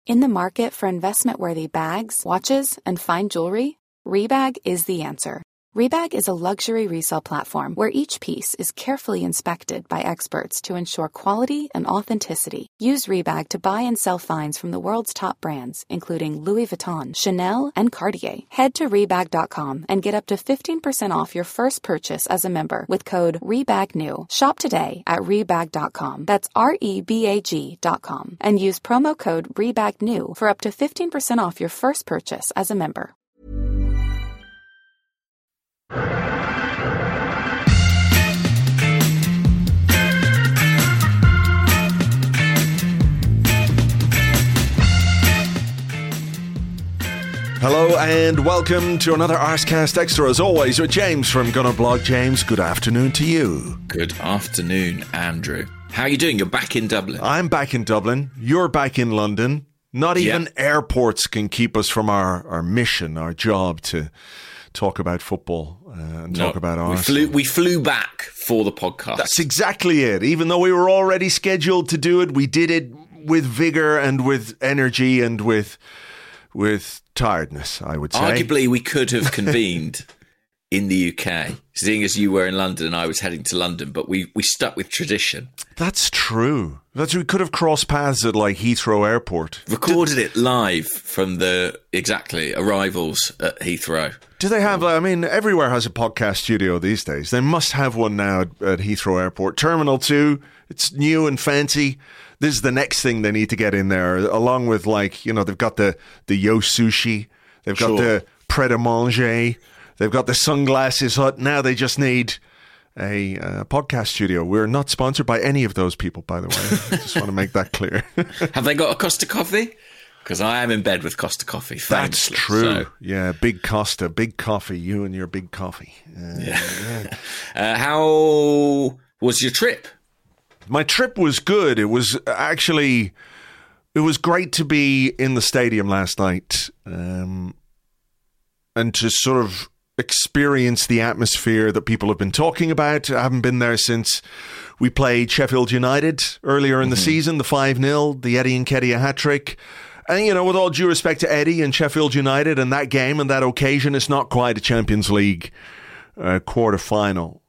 In the market for investment-worthy bags, watches, and fine jewelry, Rebag is the answer. Rebag is a luxury resale platform where each piece is carefully inspected by experts to ensure quality and authenticity. Use Rebag to buy and sell finds from the world's top brands, including Louis Vuitton, Chanel, and Cartier. Head to Rebag.com and get up to 15% off your first purchase as a member with code REBAGNEW. Shop today at Rebag.com. That's REBAG.com. And use promo code REBAGNEW for up to 15% off your first purchase as a member. Hello and welcome to another Arsecast Extra, as always, with James from Gunner Blog. James, good afternoon to you. Good afternoon, Andrew. How are you doing? You're back in Dublin. I'm back in Dublin. You're back in London. Not even airports can keep us from our mission, our job to talk about football and talk about Arsenal. We flew back for the podcast. That's exactly it. Even though we were already scheduled to do it, we did it with vigour and with energy and with tiredness, I would say. Arguably, we could have convened in the UK, seeing as you were in London and I was heading to London, but we stuck with tradition. That's true. We could have crossed paths at like Heathrow Airport. Recorded it live from the arrivals at Heathrow. Do they have, everywhere has a podcast studio these days. They must have one now at Heathrow Airport. Terminal 2, it's new and fancy. This is the next thing they need to get in there, along with they've got the Yo Sushi, they've got the Pret a Manger, they've got the Sunglasses Hut. Now they just need a podcast studio. We're not sponsored by any of those people, by the way. I just want to make that clear. Have they got a Costa Coffee? Because I am in bed with Costa Coffee. Famously. That's true. So. Yeah, big Costa, big coffee. You and your big coffee. How was your trip? My trip was good. It was great to be in the stadium last night and to sort of experience the atmosphere that people have been talking about. I haven't been there since we played Sheffield United earlier in the season, the 5-0, the Eddie Nketiah hat-trick. And, with all due respect to Eddie and Sheffield United and that game and that occasion, it's not quite a Champions League quarter-final.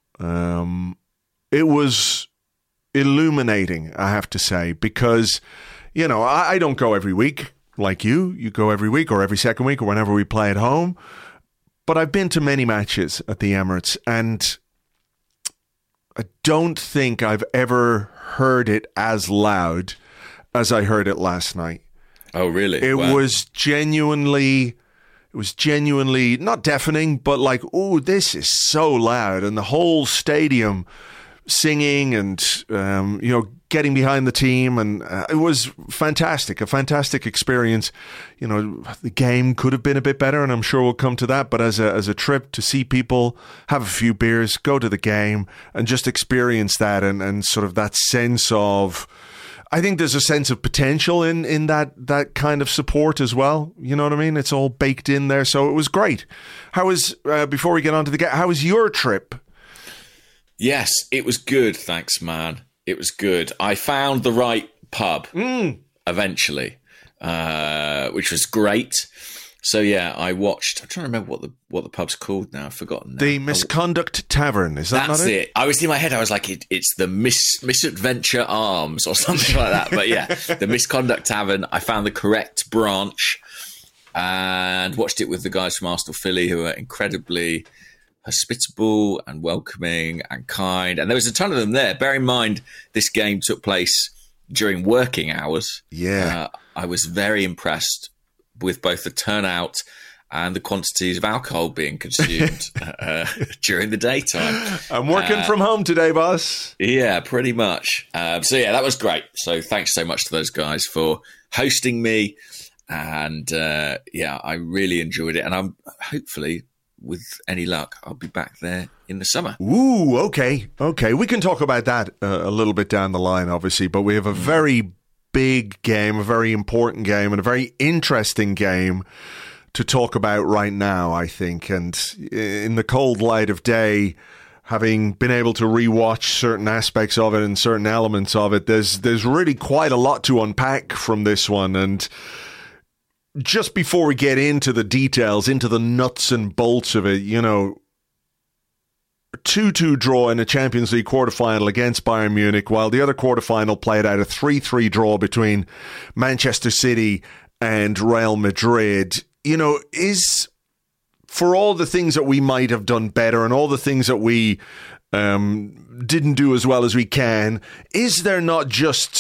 It was illuminating, I have to say, because, I don't go every week like you. You go every week or every second week or whenever we play at home. But I've been to many matches at the Emirates, and I don't think I've ever heard it as loud as I heard it last night. Oh, really? It was genuinely not deafening, but this is so loud. And the whole stadium singing and, getting behind the team. And it was fantastic, a fantastic experience. The game could have been a bit better, and I'm sure we'll come to that. But as a trip to see people, have a few beers, go to the game and just experience that and sort of that sense of... I think there's a sense of potential in that kind of support as well. You know what I mean? It's all baked in there. So it was great. How was, before we get on to the game, how was your trip? Yes, it was good. Thanks, man. It was good. I found the right pub eventually, which was great. So yeah, I watched. I'm trying to remember what the pub's called now. I've forgotten. The Misconduct Tavern. Is that That's not it? I was in my head. I was like, it's the Misadventure Arms or something like that. But yeah, the Misconduct Tavern. I found the correct branch and watched it with the guys from Arsenal Philly, who are incredibly hospitable and welcoming and kind. And there was a ton of them there. Bear in mind, this game took place during working hours. Yeah, I was very impressed with both the turnout and the quantities of alcohol being consumed during the daytime. I'm working from home today, boss. Yeah, pretty much. So yeah, that was great. So thanks so much to those guys for hosting me. And I really enjoyed it. And I'm hopefully, with any luck, I'll be back there in the summer. Ooh, okay. We can talk about that a little bit down the line, obviously. But we have a very big game, a very important game, and a very interesting game to talk about right now, I think. And in the cold light of day, having been able to rewatch certain aspects of it and certain elements of it, there's really quite a lot to unpack from this one. And just before we get into the details, into the nuts and bolts of it, 2-2 draw in a Champions League quarterfinal against Bayern Munich, while the other quarterfinal played out a 3-3 draw between Manchester City and Real Madrid, is, for all the things that we might have done better and all the things that we didn't do as well as we can, is there not just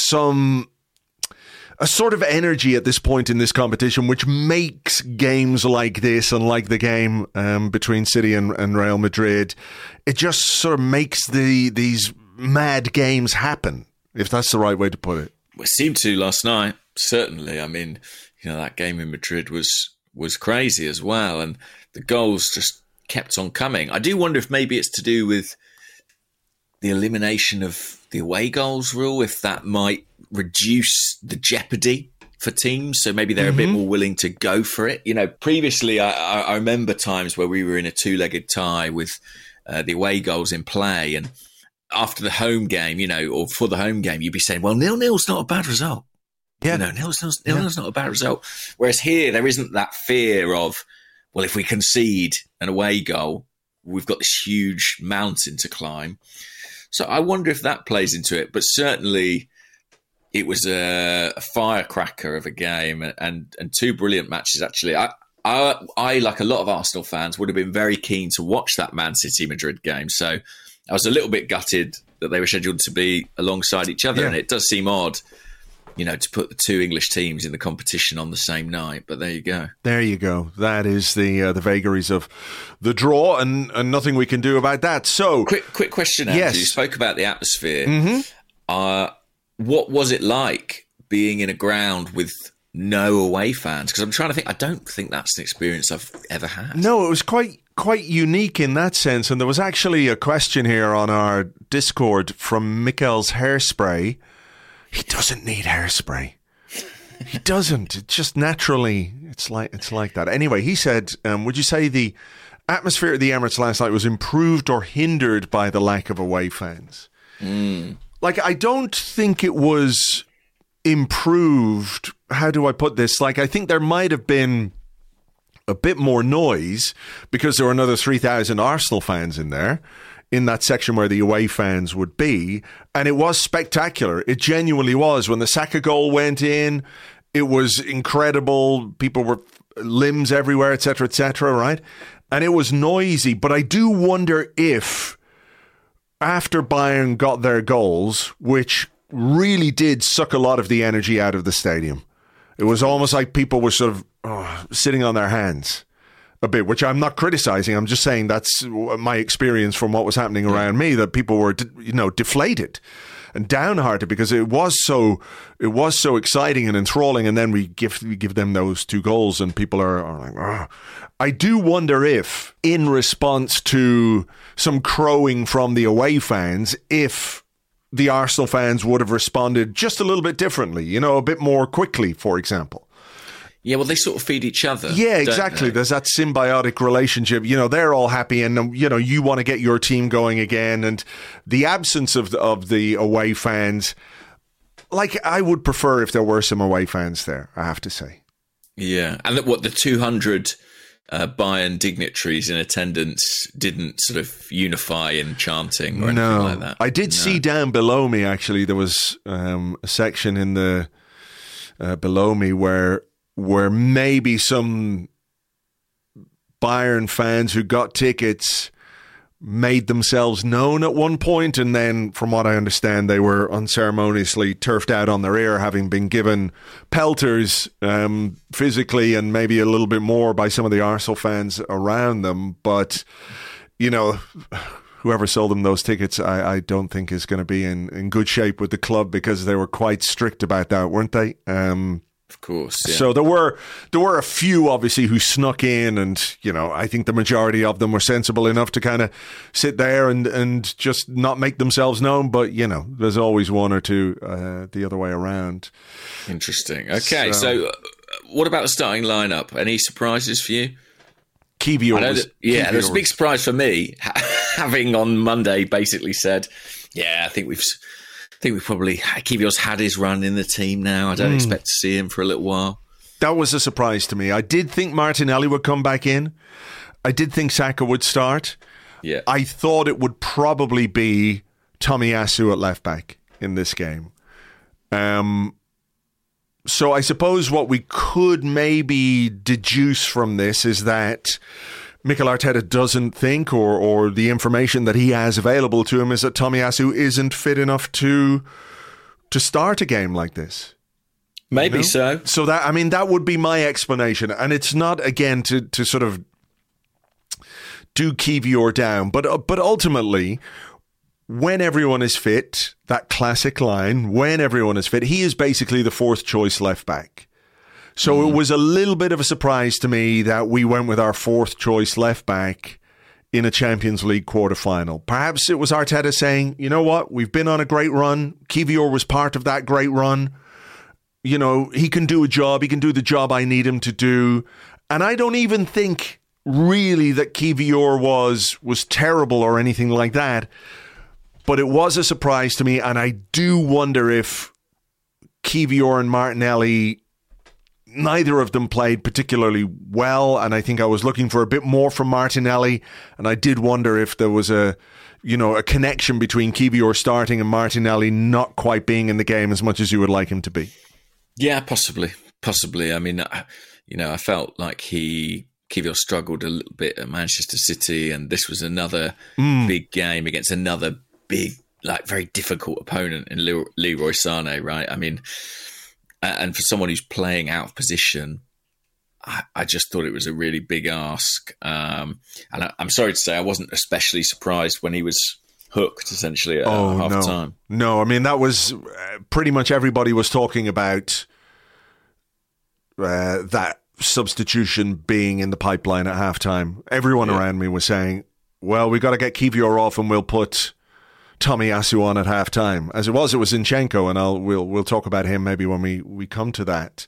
a sort of energy at this point in this competition which makes games like this and like the game between City and Real Madrid, it just sort of makes these mad games happen, if that's the right way to put it? Well, it seemed to last night, certainly. I mean, that game in Madrid was crazy as well, and the goals just kept on coming. I do wonder if maybe it's to do with the elimination of the away goals rule, if that might reduce the jeopardy for teams, so maybe they're a bit more willing to go for it. Previously I remember times where we were in a two-legged tie with the away goals in play, and after the home game, or for the home game, you'd be saying, well, 0-0's not a bad result. Yeah, 0-0's not a bad result. Whereas here, there isn't that fear of, well, if we concede an away goal, we've got this huge mountain to climb. So I wonder if that plays into it. But certainly it was a firecracker of a game and two brilliant matches, actually. I, like a lot of Arsenal fans, would have been very keen to watch that Man City-Madrid game. So I was a little bit gutted that they were scheduled to be alongside each other. Yeah. And it does seem odd, to put the two English teams in the competition on the same night. But there you go. There you go. That is the vagaries of the draw, and nothing we can do about that. So, quick question, Andrew. Yes. You spoke about the atmosphere. Mm-hmm. What was it like being in a ground with no away fans? Because I'm trying to think. I don't think that's an experience I've ever had. No, it was quite unique in that sense. And there was actually a question here on our Discord from Mikkel's Hairspray. He doesn't need hairspray. He doesn't. It just naturally, it's like that. Anyway, he said, would you say the atmosphere at the Emirates last night was improved or hindered by the lack of away fans? I don't think it was improved. How do I put this? I think there might have been a bit more noise because there were another 3,000 Arsenal fans in there, in that section where the away fans would be. And it was spectacular. It genuinely was. When the Saka goal went in, it was incredible. People were limbs everywhere, etc., right? And it was noisy. But I do wonder if after Bayern got their goals, which really did suck a lot of the energy out of the stadium, it was almost like people were sort of sitting on their hands a bit, which I'm not criticizing. I'm just saying that's my experience from what was happening around me, that people were, deflated and downhearted because it was so exciting and enthralling. And then we give them those two goals and people are like, oh. I do wonder if, in response to some crowing from the away fans, if the Arsenal fans would have responded just a little bit differently, a bit more quickly, for example. Yeah, well, they sort of feed each other. Yeah, exactly. There's that symbiotic relationship. They're all happy and, you want to get your team going again. And the absence of the away fans, I would prefer if there were some away fans there, I have to say. Yeah. And the 200 Bayern dignitaries in attendance didn't sort of unify in chanting or anything like that? I did see down below me, actually, there was a section in the below me where maybe some Bayern fans who got tickets made themselves known at one point, and then, from what I understand, they were unceremoniously turfed out on their ear, having been given pelters physically and maybe a little bit more by some of the Arsenal fans around them. But, whoever sold them those tickets, I don't think is going to be in good shape with the club, because they were quite strict about that, weren't they? Of course, yeah. So there were a few, obviously, who snuck in, and I think the majority of them were sensible enough to kind of sit there and just not make themselves known. But there's always one or two the other way around. Interesting. Okay, so what about the starting lineup? Any surprises for you? Kiwior there was a big surprise for me, having on Monday basically said, I think we probably, Kiwior's had his run in the team now. I don't expect to see him for a little while. That was a surprise to me. I did think Martinelli would come back in. I did think Saka would start. Yeah. I thought it would probably be Tomiyasu at left back in this game. So I suppose what we could maybe deduce from this is that Mikel Arteta doesn't think, or the information that he has available to him is that Tomiyasu isn't fit enough to start a game like this. Maybe so. So that would be my explanation. And it's not, again, to sort of do Kiwior down, but ultimately, when everyone is fit, that classic line, when everyone is fit, he is basically the fourth choice left back. So it was a little bit of a surprise to me that we went with our fourth choice left back in a Champions League quarterfinal. Perhaps it was Arteta saying, you know what, we've been on a great run. Kiwior was part of that great run. You know, he can do a job. He can do the job I need him to do. And I don't even think really that Kiwior was terrible or anything like that. But it was a surprise to me. And I do wonder if Kiwior and Martinelli, neither of them played particularly well. And I think I was looking for a bit more from Martinelli. And I did wonder if there was a connection between Kiwior starting and Martinelli not quite being in the game as much as you would like him to be. Yeah, possibly. I mean, I felt like Kiwior struggled a little bit at Manchester City, and this was another big game against another big, like very difficult opponent in Leroy Sané, right? I mean, and for someone who's playing out of position, I just thought it was a really big ask. And I'm sorry to say I wasn't especially surprised when he was hooked, essentially, at half time. No, I mean, that was pretty much everybody was talking about that substitution being in the pipeline at halftime. Everyone around me was saying, well, we got to get Kiwior off and we'll put Tomiyasu on at halftime. As it was Zinchenko, and we'll talk about him maybe when we come to that.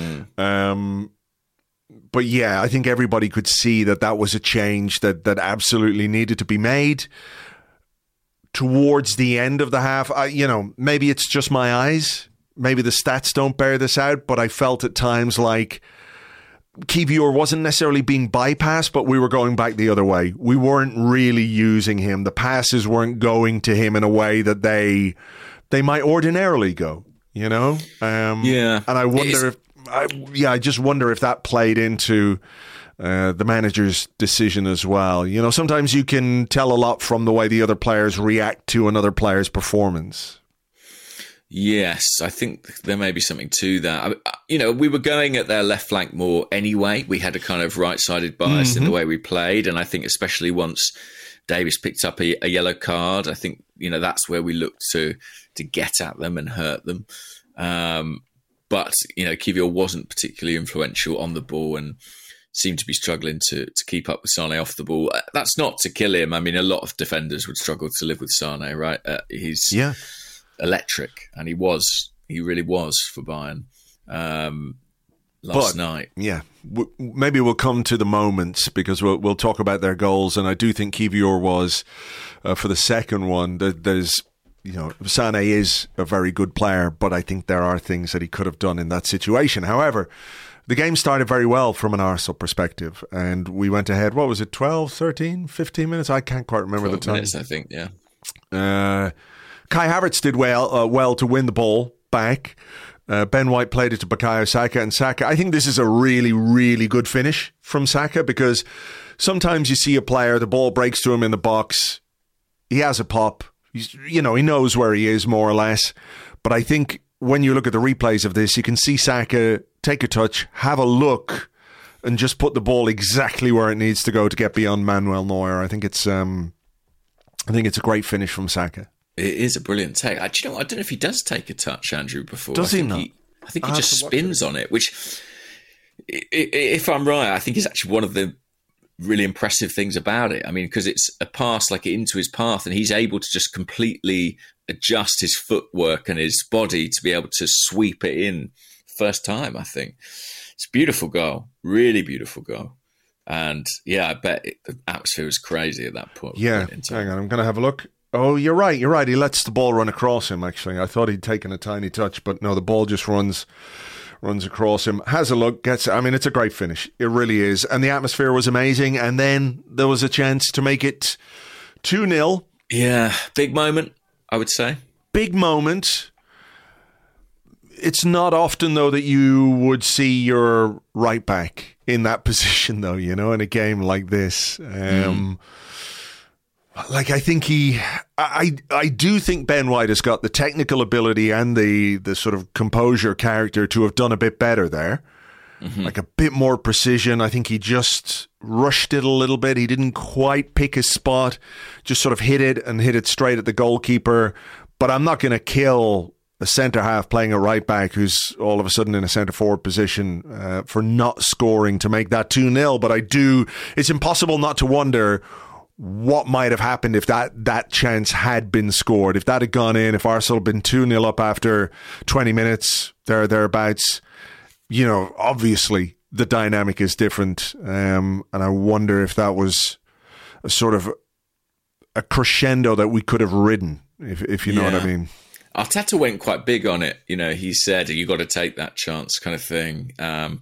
But yeah, I think everybody could see that was a change that absolutely needed to be made. Towards the end of the half, maybe it's just my eyes. Maybe the stats don't bear this out, but I felt at times like Kiwior wasn't necessarily being bypassed, but we were going back the other way. We weren't really using him. The passes weren't going to him in a way that they might ordinarily go, Yeah. And I wonder I just wonder if that played into the manager's decision as well. Sometimes you can tell a lot from the way the other players react to another player's performance. Yes, I think there may be something to that. We were going at their left flank more anyway. We had a kind of right-sided bias in the way we played. And I think especially once Davies picked up a yellow card, I think, that's where we looked to get at them and hurt them. But Kiwior wasn't particularly influential on the ball and seemed to be struggling to keep up with Sané off the ball. That's not to kill him. I mean, a lot of defenders would struggle to live with Sané, right? He's electric, and he really was for Bayern last night. Yeah, maybe we'll come to the moments because we'll talk about their goals, and I do think Kiwior was for the second one. There's Sané is a very good player, but I think there are things that he could have done in that situation. However, the game started very well from an Arsenal perspective, and we went ahead, what was it, 12, 13, 15 minutes? I can't quite remember the time. Minutes, I think, yeah. Kai Havertz did well to win the ball back. Ben White played it to Bukayo Saka, and Saka, I think this is a really, really good finish from Saka, because sometimes you see a player, the ball breaks to him in the box, he has a pop, he knows where he is more or less, but I think when you look at the replays of this, you can see Saka take a touch, have a look, and just put the ball exactly where it needs to go to get beyond Manuel Neuer. I think it's a great finish from Saka. It is a brilliant take. I don't know if he does take a touch, Andrew, before. Does he not? I think he just spins on it, which, if I'm right, I think is actually one of the really impressive things about it. I mean, because it's a pass like into his path, and he's able to just completely adjust his footwork and his body to be able to sweep it in first time, I think. It's a beautiful goal. Really beautiful goal. And yeah, I bet the atmosphere was crazy at that point. Yeah, hang on, I'm going to have a look. Oh, you're right. He lets the ball run across him, actually. I thought he'd taken a tiny touch, but no, the ball just runs runs across him, has a look, gets it. I mean, it's a great finish. It really is. And the atmosphere was amazing. And then there was a chance to make it 2-0. Yeah, big moment, I would say. Big moment. It's not often, though, that you would see your right back in that position, though, you know, in a game like this. Like, I think I do think Ben White has got the technical ability and the sort of composure character to have done a bit better there. Like a bit more precision. I think he just rushed it a little bit. He didn't quite pick his spot, just sort of hit it straight at the goalkeeper. But I'm not going to kill a centre half playing a right back who's all of a sudden in a centre forward position for not scoring to make that 2-0. But it's impossible not to wonder what might have happened if that chance had been scored, if that had gone in, if Arsenal had been 2-0 up after 20 minutes, thereabouts. You know, obviously the dynamic is different. And I wonder if that was a sort of a crescendo that we could have ridden, if you know what I mean. Arteta went quite big on it. You know, he said, you got to take that chance kind of thing.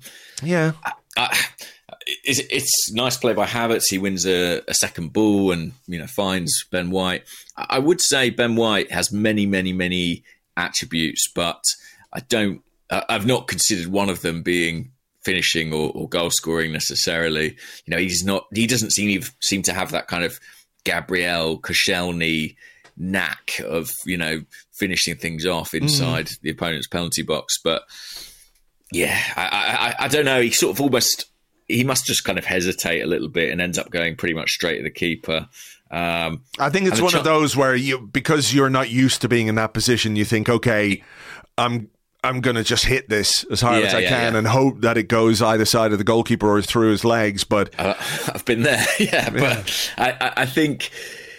It's nice play by Havertz. He wins a second ball and, you know, finds Ben White. I would say Ben White has many, many, many attributes, but I've not considered one of them being finishing or goal scoring necessarily. You know, he doesn't seem to have that kind of Gabriel Koscielny knack of, you know, finishing things off inside the opponent's penalty box. But yeah, I don't know. He sort of he must just kind of hesitate a little bit and ends up going pretty much straight at the keeper. I think it's one of those where because you're not used to being in that position, you think, okay, I'm going to just hit this as hard as I can and hope that it goes either side of the goalkeeper or through his legs. But I've been there, But I think,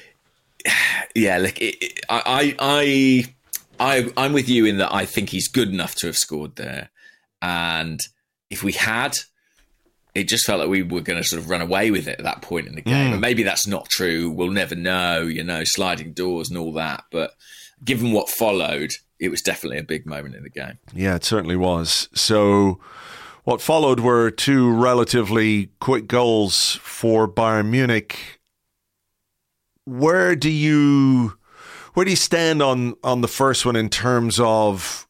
like I'm with you in that I think he's good enough to have scored there, and if we had, it just felt like we were going to sort of run away with it at that point in the game. And maybe that's not true. We'll never know, you know, sliding doors and all that. But given what followed, it was definitely a big moment in the game. Yeah, it certainly was. So what followed were two relatively quick goals for Bayern Munich. Where do you stand on the first one in terms of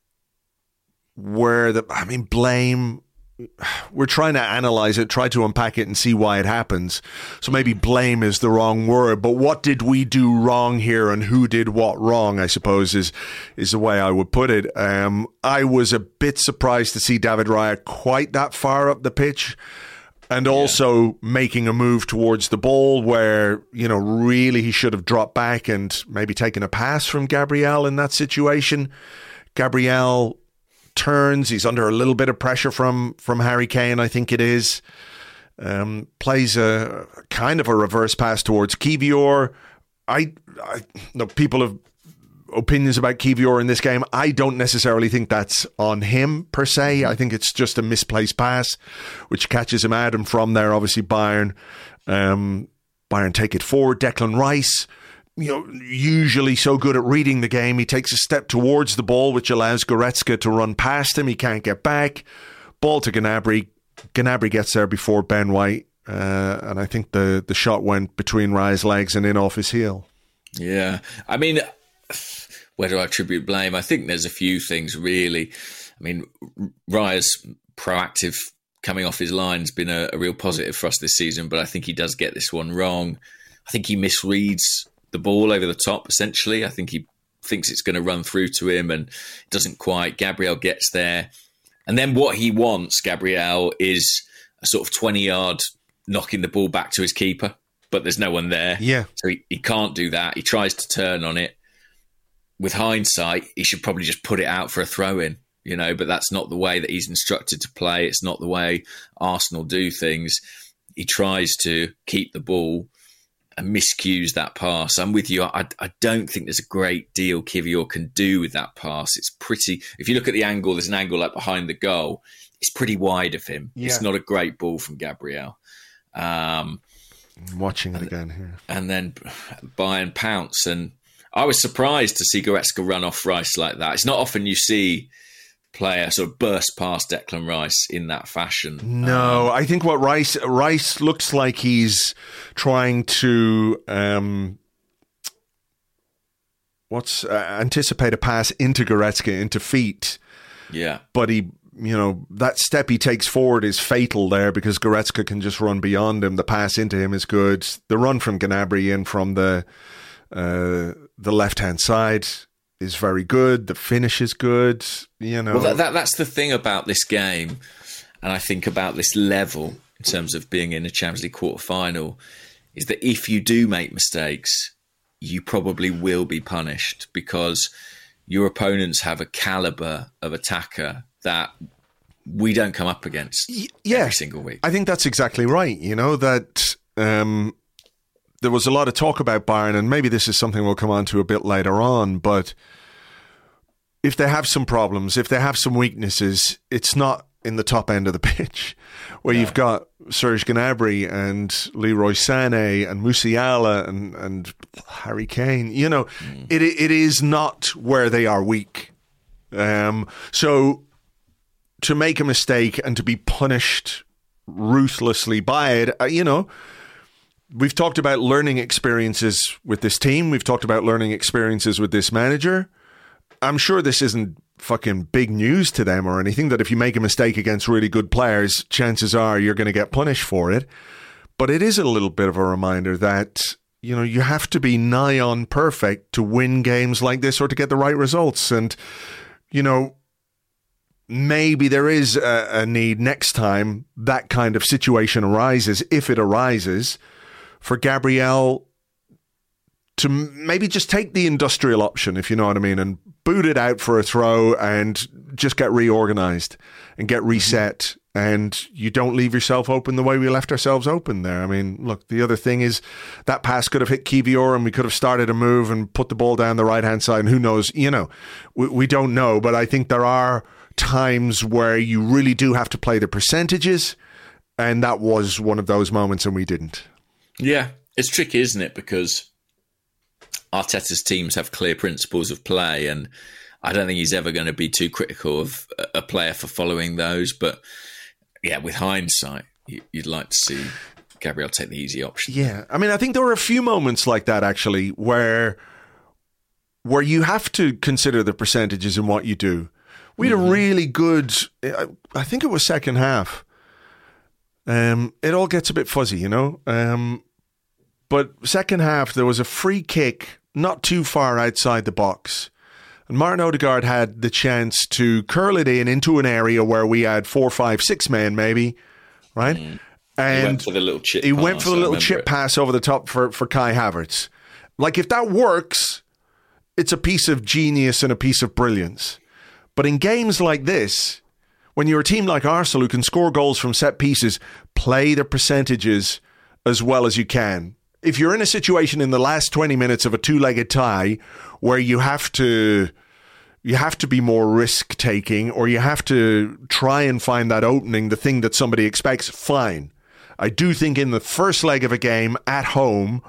blame? We're trying to analyze it, try to unpack it and see why it happens. So maybe blame is the wrong word, but what did we do wrong here and who did what wrong, I suppose is the way I would put it. I was a bit surprised to see David Raya quite that far up the pitch and also making a move towards the ball where, you know, really he should have dropped back and maybe taken a pass from Gabriel in that situation. Gabriel turns, he's under a little bit of pressure from Harry Kane, I think it is. Plays a kind of a reverse pass towards Kiwior. I know people have opinions about Kiwior in this game. I don't necessarily think that's on him per se. I think it's just a misplaced pass which catches him out, and from there obviously Bayern take it forward. Declan Rice, you know, usually so good at reading the game. He takes a step towards the ball, which allows Goretzka to run past him. He can't get back. Ball to Gnabry. Gnabry gets there before Ben White. And I think the shot went between Raya's legs and in off his heel. Yeah. I mean, where do I attribute blame? I think there's a few things, really. I mean, Raya's proactive coming off his line has been a real positive for us this season, but I think he does get this one wrong. I think he misreads the ball over the top, essentially. I think he thinks it's going to run through to him and doesn't quite. Gabriel gets there. And then what he wants, Gabriel, is a sort of 20-yard knocking the ball back to his keeper, but there's no one there. Yeah. So he can't do that. He tries to turn on it. With hindsight, he should probably just put it out for a throw-in, you know, but that's not the way that he's instructed to play. It's not the way Arsenal do things. He tries to keep the ball and miscues that pass. I'm with you. I don't think there's a great deal Kiwior can do with that pass. It's pretty... If you look at the angle, there's an angle like behind the goal. It's pretty wide of him. Yeah. It's not a great ball from Gabriel. I'm watching it again here. And then Bayern pounce. And I was surprised to see Goretzka run off Rice like that. It's not often you see player sort of burst past Declan Rice in that fashion. No, I think what Rice looks like he's trying to anticipate a pass into Goretzka, into feet. Yeah. But that step he takes forward is fatal there because Goretzka can just run beyond him. The pass into him is good. The run from Gnabry in from the left-hand side is very good. The finish is good. Well, that's the thing about this game, and I think about this level in terms of being in a Champions League quarter-final, is that if you do make mistakes, you probably will be punished because your opponents have a caliber of attacker that we don't come up against every single week. I think that's exactly right. That there was a lot of talk about Bayern, and maybe this is something we'll come on to a bit later on, but if they have some problems, if they have some weaknesses, it's not in the top end of the pitch where you've got Serge Gnabry and Leroy Sané and Musiala and Harry Kane. It is not where they are weak. So to make a mistake and to be punished ruthlessly by it, we've talked about learning experiences with this team. We've talked about learning experiences with this manager. I'm sure this isn't fucking big news to them or anything, that if you make a mistake against really good players, chances are you're going to get punished for it. But it is a little bit of a reminder that, you have to be nigh on perfect to win games like this or to get the right results. And, maybe there is a need next time that kind of situation arises, if it arises, for Gabriel to maybe just take the industrial option, if you know what I mean, and boot it out for a throw and just get reorganized and get reset. And you don't leave yourself open the way we left ourselves open there. I mean, look, the other thing is that pass could have hit Kivior and we could have started a move and put the ball down the right-hand side. And who knows, we don't know. But I think there are times where you really do have to play the percentages. And that was one of those moments and we didn't. Yeah, it's tricky, isn't it? Because Arteta's teams have clear principles of play, and I don't think he's ever going to be too critical of a player for following those. But yeah, with hindsight, you'd like to see Gabriel take the easy option. Yeah, I mean, I think there were a few moments like that actually where you have to consider the percentages in what you do. We had a really good, I think it was second half. It all gets a bit fuzzy, but second half, there was a free kick not too far outside the box. And Martin Odegaard had the chance to curl it into an area where we had 4, 5, 6 men maybe, right? And he went for the little chip He pass, went for the little chip pass over the top for Kai Havertz. Like, if that works, it's a piece of genius and a piece of brilliance. But in games like this, when you're a team like Arsenal who can score goals from set pieces, play the percentages as well as you can. If you're in a situation in the last 20 minutes of a two-legged tie where you have to be more risk-taking, or you have to try and find that opening, the thing that somebody expects, fine. I do think in the first leg of a game at home,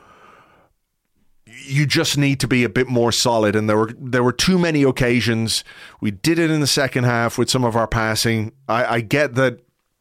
you just need to be a bit more solid, and there were too many occasions. We did it in the second half with some of our passing. I get that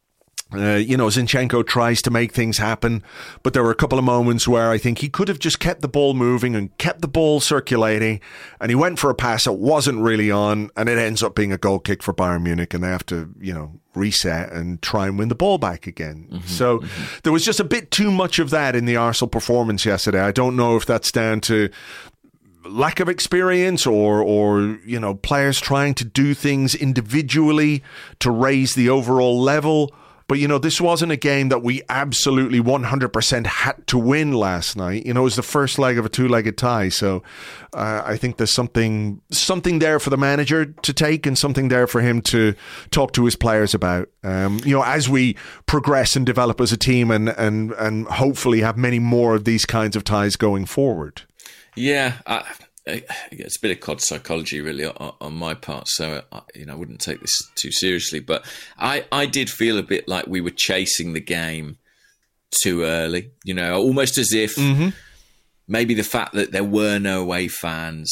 Zinchenko tries to make things happen, but there were a couple of moments where I think he could have just kept the ball moving and kept the ball circulating, and he went for a pass that wasn't really on, and it ends up being a goal kick for Bayern Munich, and they have to, reset and try and win the ball back again. So there was just a bit too much of that in the Arsenal performance yesterday. I don't know if that's down to lack of experience or players trying to do things individually to raise the overall level. But, this wasn't a game that we absolutely 100% had to win last night. It was the first leg of a two-legged tie. So I think there's something there for the manager to take and something there for him to talk to his players about. As we progress and develop as a team and hopefully have many more of these kinds of ties going forward. Yeah, it's a bit of COD psychology really on my part, so I wouldn't take this too seriously, but I did feel a bit like we were chasing the game too early, almost as if maybe the fact that there were no away fans,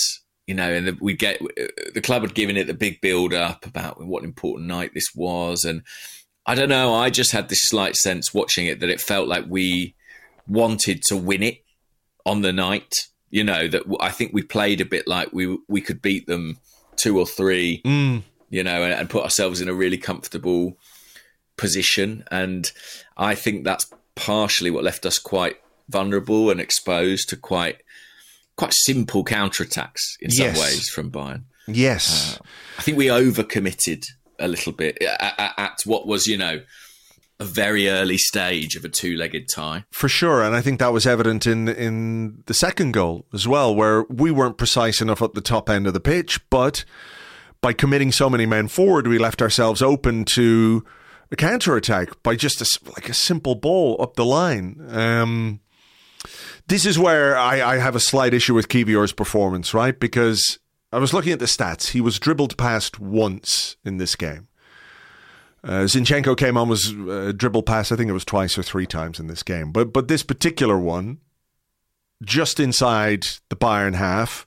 and the club had given it the big build up about what an important night this was. And I don't know, I just had this slight sense watching it that it felt like we wanted to win it on the night. That I think we played a bit like we could beat them 2 or 3, and put ourselves in a really comfortable position. And I think that's partially what left us quite vulnerable and exposed to quite simple counterattacks in some ways from Bayern. Yes. I think we overcommitted a little bit at what was, a very early stage of a 2-legged tie. For sure, and I think that was evident in the second goal as well, where we weren't precise enough at the top end of the pitch, but by committing so many men forward, we left ourselves open to a counter-attack by just a simple ball up the line. This is where I have a slight issue with Kiwior's performance, right? Because I was looking at the stats. He was dribbled past once in this game. Zinchenko came on, was dribbled past, I think it was twice or 3 times in this game. But this particular one, just inside the Bayern half,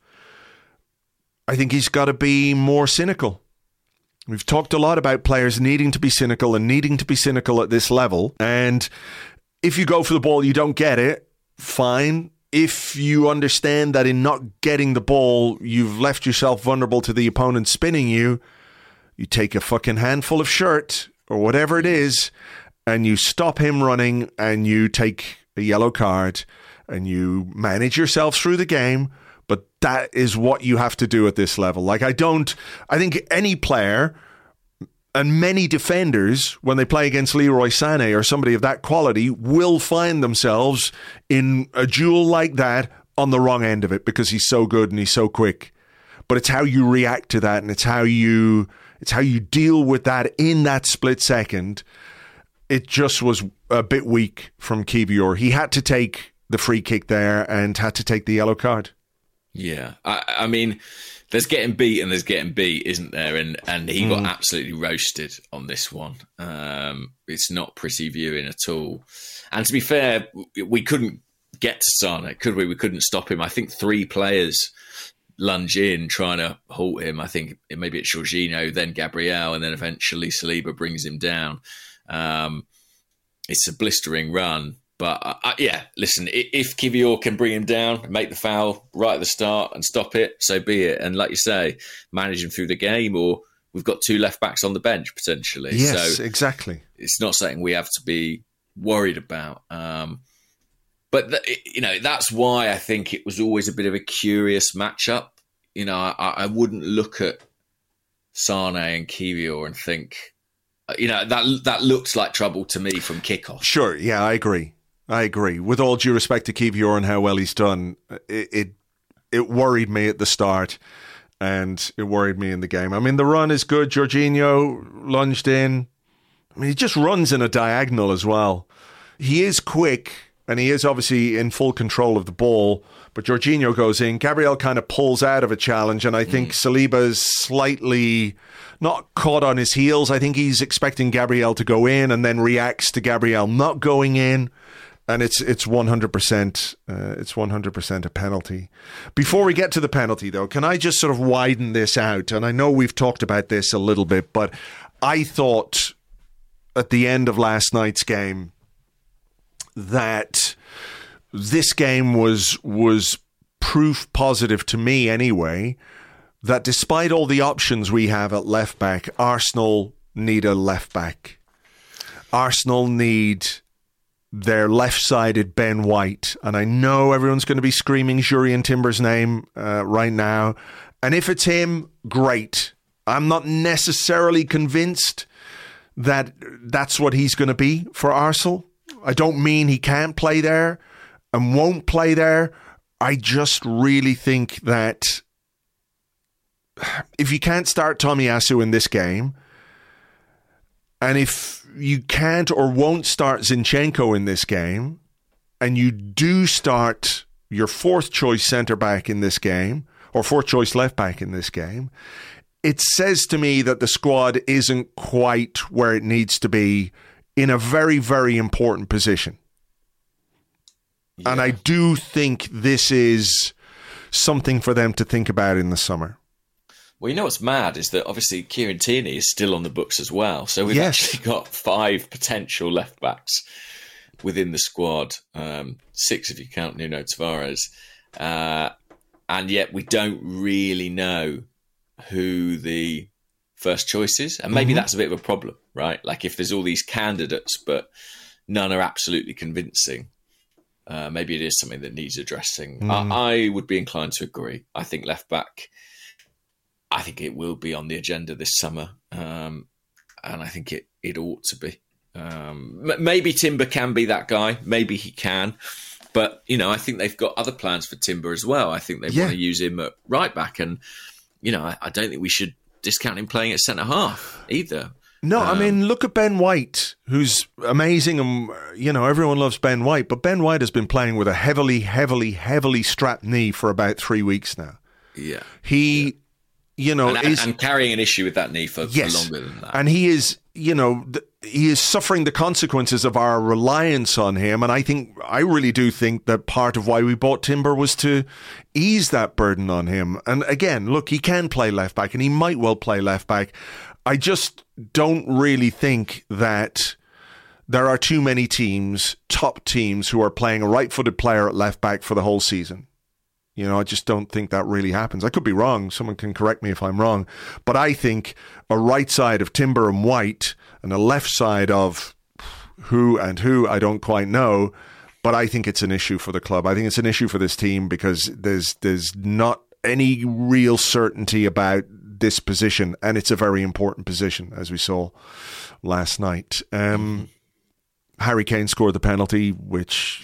I think he's got to be more cynical. We've talked a lot about players needing to be cynical and needing to be cynical at this level. And if you go for the ball, you don't get it, fine. If you understand that in not getting the ball, you've left yourself vulnerable to the opponent spinning you, you take a fucking handful of shirt or whatever it is, and you stop him running, and you take a yellow card, and you manage yourself through the game. But that is what you have to do at this level. I think any player and many defenders, when they play against Leroy Sané or somebody of that quality, will find themselves in a duel like that on the wrong end of it because he's so good and he's so quick. But it's how you react to that, and it's how you deal with that in that split second. It just was a bit weak from Kiwior. He had to take the free kick there and had to take the yellow card. Yeah, I mean, there's getting beat and there's getting beat, isn't there? And he got absolutely roasted on this one. It's not pretty viewing at all. And to be fair, we couldn't get to Sané, could we? We couldn't stop him. I think 3 players lunge in trying to halt him. I think maybe it's Jorginho, then Gabriel, and then eventually Saliba brings him down. It's a blistering run. But listen, if Kiwior can bring him down, make the foul right at the start and stop it, so be it. And like you say, manage him through the game, or we've got 2 left-backs on the bench potentially. Yes, so exactly. It's not something we have to be worried about. But that's why I think it was always a bit of a curious matchup. I wouldn't look at Sané and Kiwior and think, that looked like trouble to me from kickoff. Sure, yeah, I agree. With all due respect to Kiwior and how well he's done, it worried me at the start, and it worried me in the game. I mean, the run is good. Jorginho lunged in. I mean, he just runs in a diagonal as well. He is quick, and he is obviously in full control of the ball, but Jorginho goes in. Gabriel kind of pulls out of a challenge, and I think Saliba is slightly not caught on his heels. I think he's expecting Gabriel to go in and then reacts to Gabriel not going in. And it's 100% a penalty. Before we get to the penalty, though, can I just sort of widen this out? And I know we've talked about this a little bit, but I thought at the end of last night's game that this game was proof positive to me anyway, that despite all the options we have at left back, Arsenal need a left back. Arsenal need their left-sided Ben White. And I know everyone's going to be screaming Jurrien Timber's name right now. And if it's him, great. I'm not necessarily convinced that that's what he's going to be for Arsenal. I don't mean he can't play there and won't play there. I just really think that if you can't start Tomiyasu in this game, and if you can't or won't start Zinchenko in this game, and you do start your 4th choice centre-back in this game, or 4th choice left-back in this game, it says to me that the squad isn't quite where it needs to be in a very, very important position. Yeah. And I do think this is something for them to think about in the summer. Well, you know what's mad is that obviously Kieran Tierney is still on the books as well. So we've actually got 5 potential left-backs within the squad, 6 if you count Nuno Tavares. And yet we don't really know who the first choice is. And maybe that's a bit of a problem, right? Like if there's all these candidates, but none are absolutely convincing, maybe it is something that needs addressing. I would be inclined to agree. I think left-back... I think it will be on the agenda this summer, and I think it ought to be. Maybe Timber can be that guy. Maybe he can. But, I think they've got other plans for Timber as well. I think they want to use him at right back. And, I don't think we should discount him playing at centre-half either. No, I mean, look at Ben White, who's amazing. And, everyone loves Ben White. But Ben White has been playing with a heavily strapped knee for about 3 weeks now. Yeah. And carrying an issue with that knee for longer than that. And he is, he is suffering the consequences of our reliance on him. And I really do think that part of why we bought Timber was to ease that burden on him. And again, look, he can play left back and he might well play left back. I just don't really think that there are too many top teams, who are playing a right-footed player at left back for the whole season. I just don't think that really happens. I could be wrong. Someone can correct me if I'm wrong. But I think a right side of Timber and White and a left side of who I don't quite know. But I think it's an issue for the club. I think it's an issue for this team because there's not any real certainty about this position. And it's a very important position, as we saw last night. Harry Kane scored the penalty, which,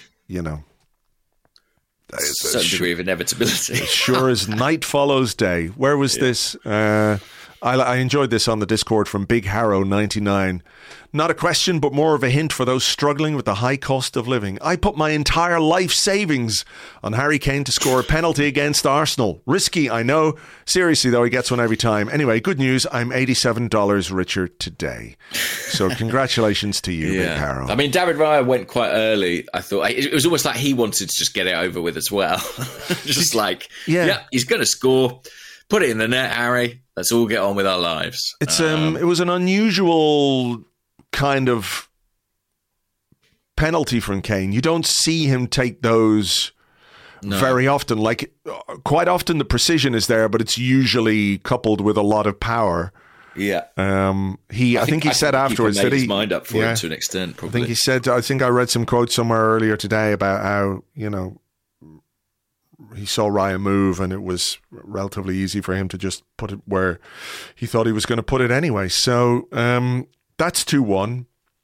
certain degree of inevitability. Sure as night follows day. Where was this? I enjoyed this on the Discord from Big Harrow 99. Not a question, but more of a hint for those struggling with the high cost of living. I put my entire life savings on Harry Kane to score a penalty against Arsenal. Risky, I know. Seriously, though, he gets one every time. Anyway, good news. I'm $87 richer today. So congratulations to you, Big Harrow. I mean, David Raya went quite early. I thought it was almost like he wanted to just get it over with as well. Just like, he's going to score. Put it in the net, Harry. Let's all get on with our lives. It's it was an unusual kind of penalty from Kane. You don't see him take those very often. Like, quite often the precision is there, but it's usually coupled with a lot of power. Yeah. I think he said afterwards that his mind up for it to an extent. Probably. I think he said. I think I read some quotes somewhere earlier today about how he saw Raya move and it was relatively easy for him to just put it where he thought he was going to put it anyway. So that's 2-1.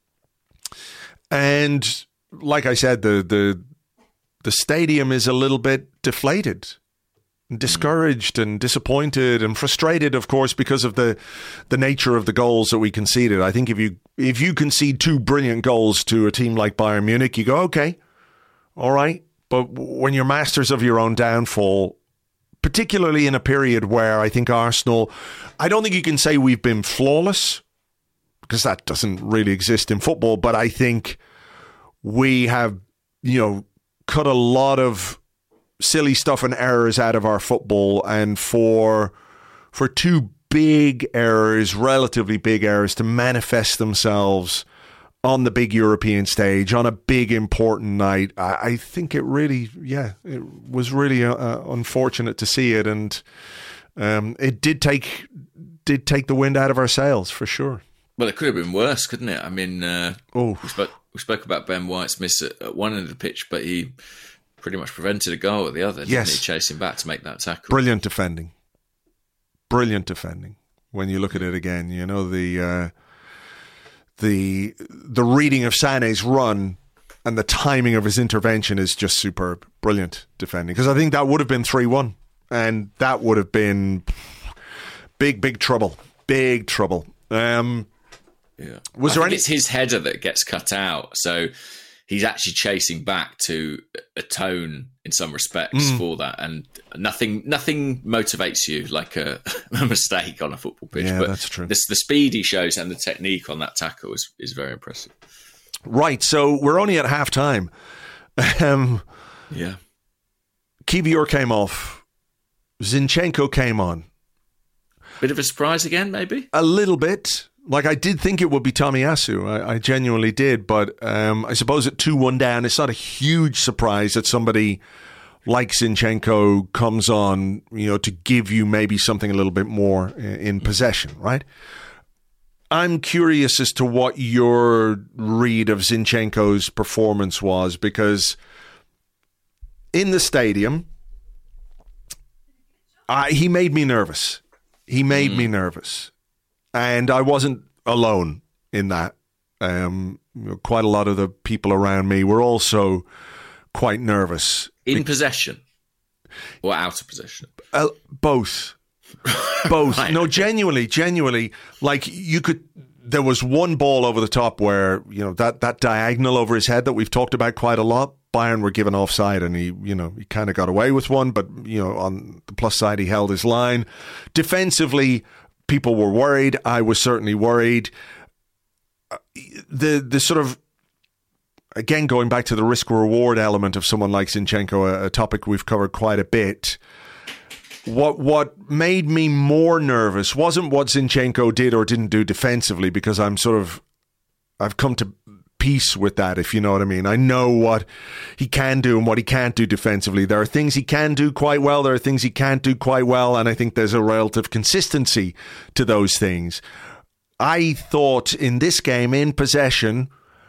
And like I said, the stadium is a little bit deflated, discouraged and disappointed and frustrated, of course, because of the nature of the goals that we conceded. I think if you concede 2 brilliant goals to a team like Bayern Munich, you go, okay, all right. But when you're masters of your own downfall, particularly in a period where I think Arsenal, I don't think you can say we've been flawless, because that doesn't really exist in football, but I think we have, cut a lot of silly stuff and errors out of our football, and for 2 big errors, relatively big errors, to manifest themselves on the big European stage, on a big important night, I think it was really unfortunate to see it, and it did take the wind out of our sails for sure. Well, it could have been worse, couldn't it? I mean, we spoke about Ben White's miss at one end of the pitch, but he pretty much prevented a goal at the other, didn't he? Chasing back to make that tackle. Brilliant defending. When you look at it again, the reading of Sané's run and the timing of his intervention is just superb. Brilliant defending. Because I think that would have been 3-1. And that would have been big trouble. Big trouble. It's his header that gets cut out. So he's actually chasing back to atone in some respects for that. And nothing motivates you like a mistake on a football pitch. Yeah, but that's true. The speed he shows and the technique on that tackle is very impressive. Right, so we're only at half-time. Kiwior came off Zinchenko came on. Bit of a surprise again, maybe? A little bit. Like, I did think it would be Tomiyasu. I genuinely did. But I suppose at 2-1 down, it's not a huge surprise that somebody like Zinchenko comes on, to give you maybe something a little bit more in possession, right? I'm curious as to what your read of Zinchenko's performance was, because in the stadium, he made me nervous. He made me nervous. And I wasn't alone in that. Quite a lot of the people around me were also quite nervous. In possession or out of possession? Both. Both. Right. No, genuinely. Like, there was one ball over the top where, that diagonal over his head that we've talked about quite a lot. Bayern were given offside, and he kind of got away with one, but, on the plus side, he held his line. Defensively, people were worried. I was certainly worried. The sort of, again, going back to the risk-reward element of someone like Zinchenko, a topic we've covered quite a bit, what made me more nervous wasn't what Zinchenko did or didn't do defensively, because I've come to peace with that, if you know what I mean. I know what he can do and what he can't do defensively. There are things he can do quite well, there are things he can't do quite well, and I think there's a relative consistency to those things. I thought in this game, in possession,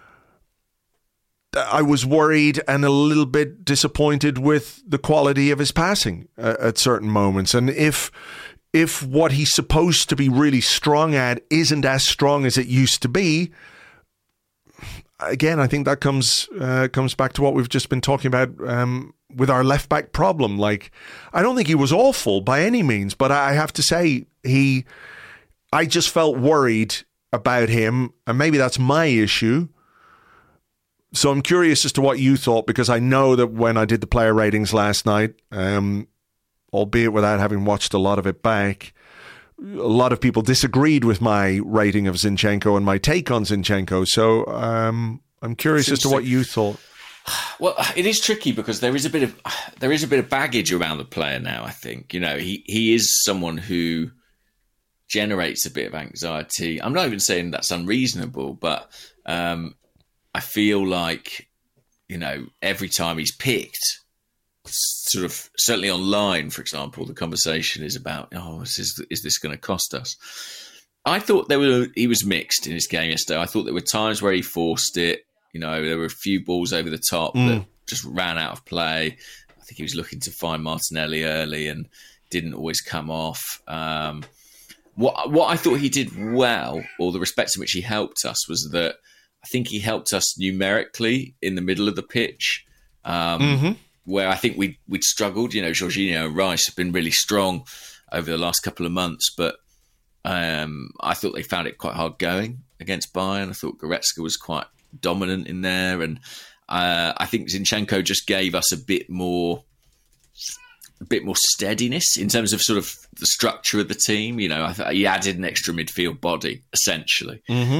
I was worried and a little bit disappointed with the quality of his passing at certain moments. And if what he's supposed to be really strong at isn't as strong as it used to be, again, I think that comes back to what we've just been talking about with our left back problem. Like, I don't think he was awful by any means, but I have to say I just felt worried about him, and maybe that's my issue. So I'm curious as to what you thought, because I know that when I did the player ratings last night, albeit without having watched a lot of it back, a lot of people disagreed with my rating of Zinchenko and my take on Zinchenko. So I'm curious as to what you thought. Well, it is tricky because there is a bit of baggage around the player now. I think he is someone who generates a bit of anxiety. I'm not even saying that's unreasonable, but I feel like every time he's picked, sort of, certainly online, for example, the conversation is about, is this going to cost us? I thought he was mixed in his game yesterday. I thought there were times where he forced it. There were a few balls over the top that just ran out of play. I think he was looking to find Martinelli early and didn't always come off. What I thought he did well, or the respect in which he helped us, was that I think he helped us numerically in the middle of the pitch. Where I think we'd struggled. Jorginho and Rice have been really strong over the last couple of months, but I thought they found it quite hard going against Bayern. I thought Goretzka was quite dominant in there, and I think Zinchenko just gave us a bit more steadiness in terms of sort of the structure of the team. He added an extra midfield body, essentially,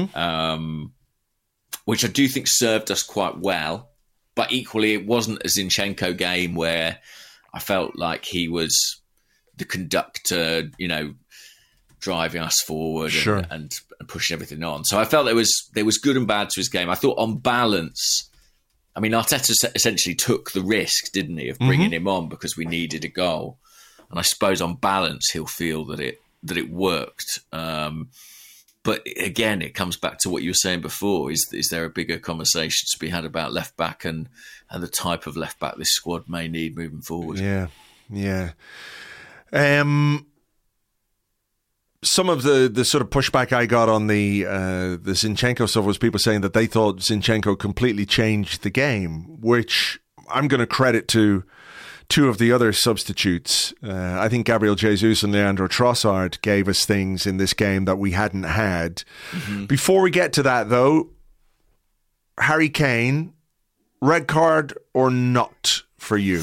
which I do think served us quite well. But equally, it wasn't a Zinchenko game where I felt like he was the conductor, driving us forward and pushing everything on. So I felt there was good and bad to his game. I thought on balance, Arteta essentially took the risk, didn't he, of bringing him on because we needed a goal. And I suppose on balance, he'll feel that it worked. But again, it comes back to what you were saying before. Is there a bigger conversation to be had about left back and the type of left back this squad may need moving forward? Yeah. Some of the sort of pushback I got on the Zinchenko stuff was people saying that they thought Zinchenko completely changed the game, which I'm going to credit to two of the other substitutes. I think Gabriel Jesus and Leandro Trossard gave us things in this game that we hadn't had. Before we get to that, though, Harry Kane, red card or not for you?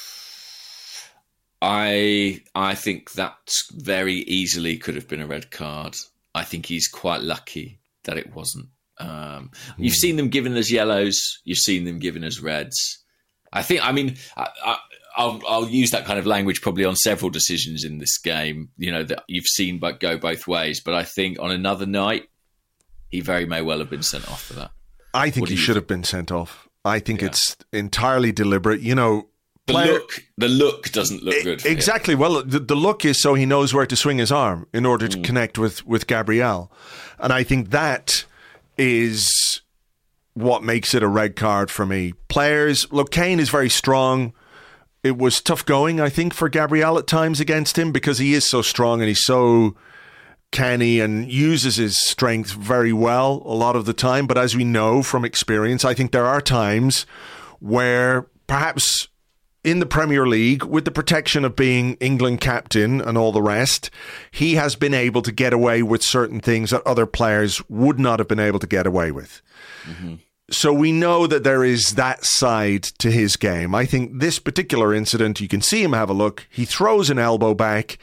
I think that very easily could have been a red card. I think he's quite lucky that it wasn't. You've seen them given as yellows. You've seen them given as reds. I'll use that kind of language probably on several decisions in this game, that you've seen but go both ways. But I think on another night, he very may well have been sent off for that. I think he should have been sent off. I think it's entirely deliberate. The look doesn't look good. Exactly. Well, the look is so he knows where to swing his arm in order to connect with Gabriel. And I think that is what makes it a red card for me. Players, look, Kane is very strong. It was tough going, I think, for Gabriel at times against him because he is so strong and he's so canny and uses his strength very well a lot of the time. But as we know from experience, I think there are times where perhaps in the Premier League, with the protection of being England captain and all the rest, he has been able to get away with certain things that other players would not have been able to get away with. Mm-hmm. So we know that there is that side to his game. I think this particular incident, you can see him have a look. He throws an elbow back.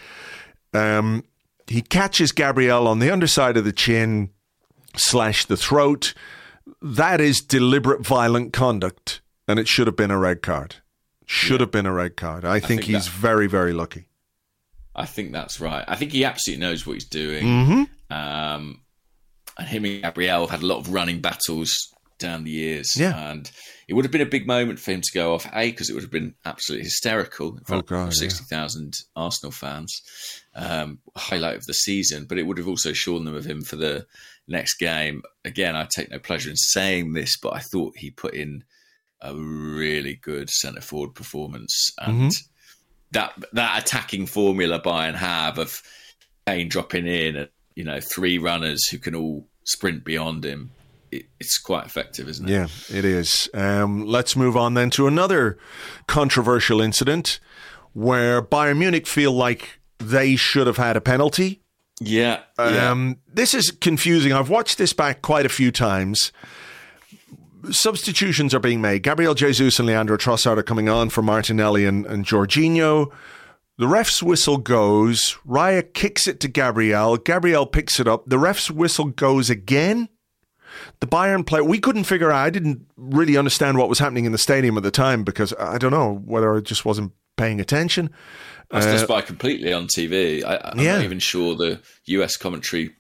He catches Gabriel on the underside of the chin / the throat. That is deliberate violent conduct, and it should have been a red card. Should have been a red card. I think he's very, very lucky. I think that's right. I think he absolutely knows what he's doing. Mm-hmm. And him and Gabriel have had a lot of running battles down the years. Yeah. And it would have been a big moment for him to go off, because it would have been absolutely hysterical in front of 60,000 Arsenal fans. Highlight of the season, but it would have also shorn them of him for the next game. Again, I take no pleasure in saying this, but I thought he put in a really good centre-forward performance. And that attacking formula Bayern have of Kane dropping in, three runners who can all sprint beyond him, it's quite effective, isn't it? Yeah, it is. Let's move on then to another controversial incident where Bayern Munich feel like they should have had a penalty. Yeah. This is confusing. I've watched this back quite a few times. Substitutions are being made. Gabriel Jesus and Leandro Trossard are coming on for Martinelli and Jorginho. The ref's whistle goes. Raya kicks it to Gabriel. Gabriel picks it up. The ref's whistle goes again. The Bayern player, we couldn't figure out. I didn't really understand what was happening in the stadium at the time because I don't know whether I just wasn't paying attention. I was just by completely on TV. I'm not even sure the US commentary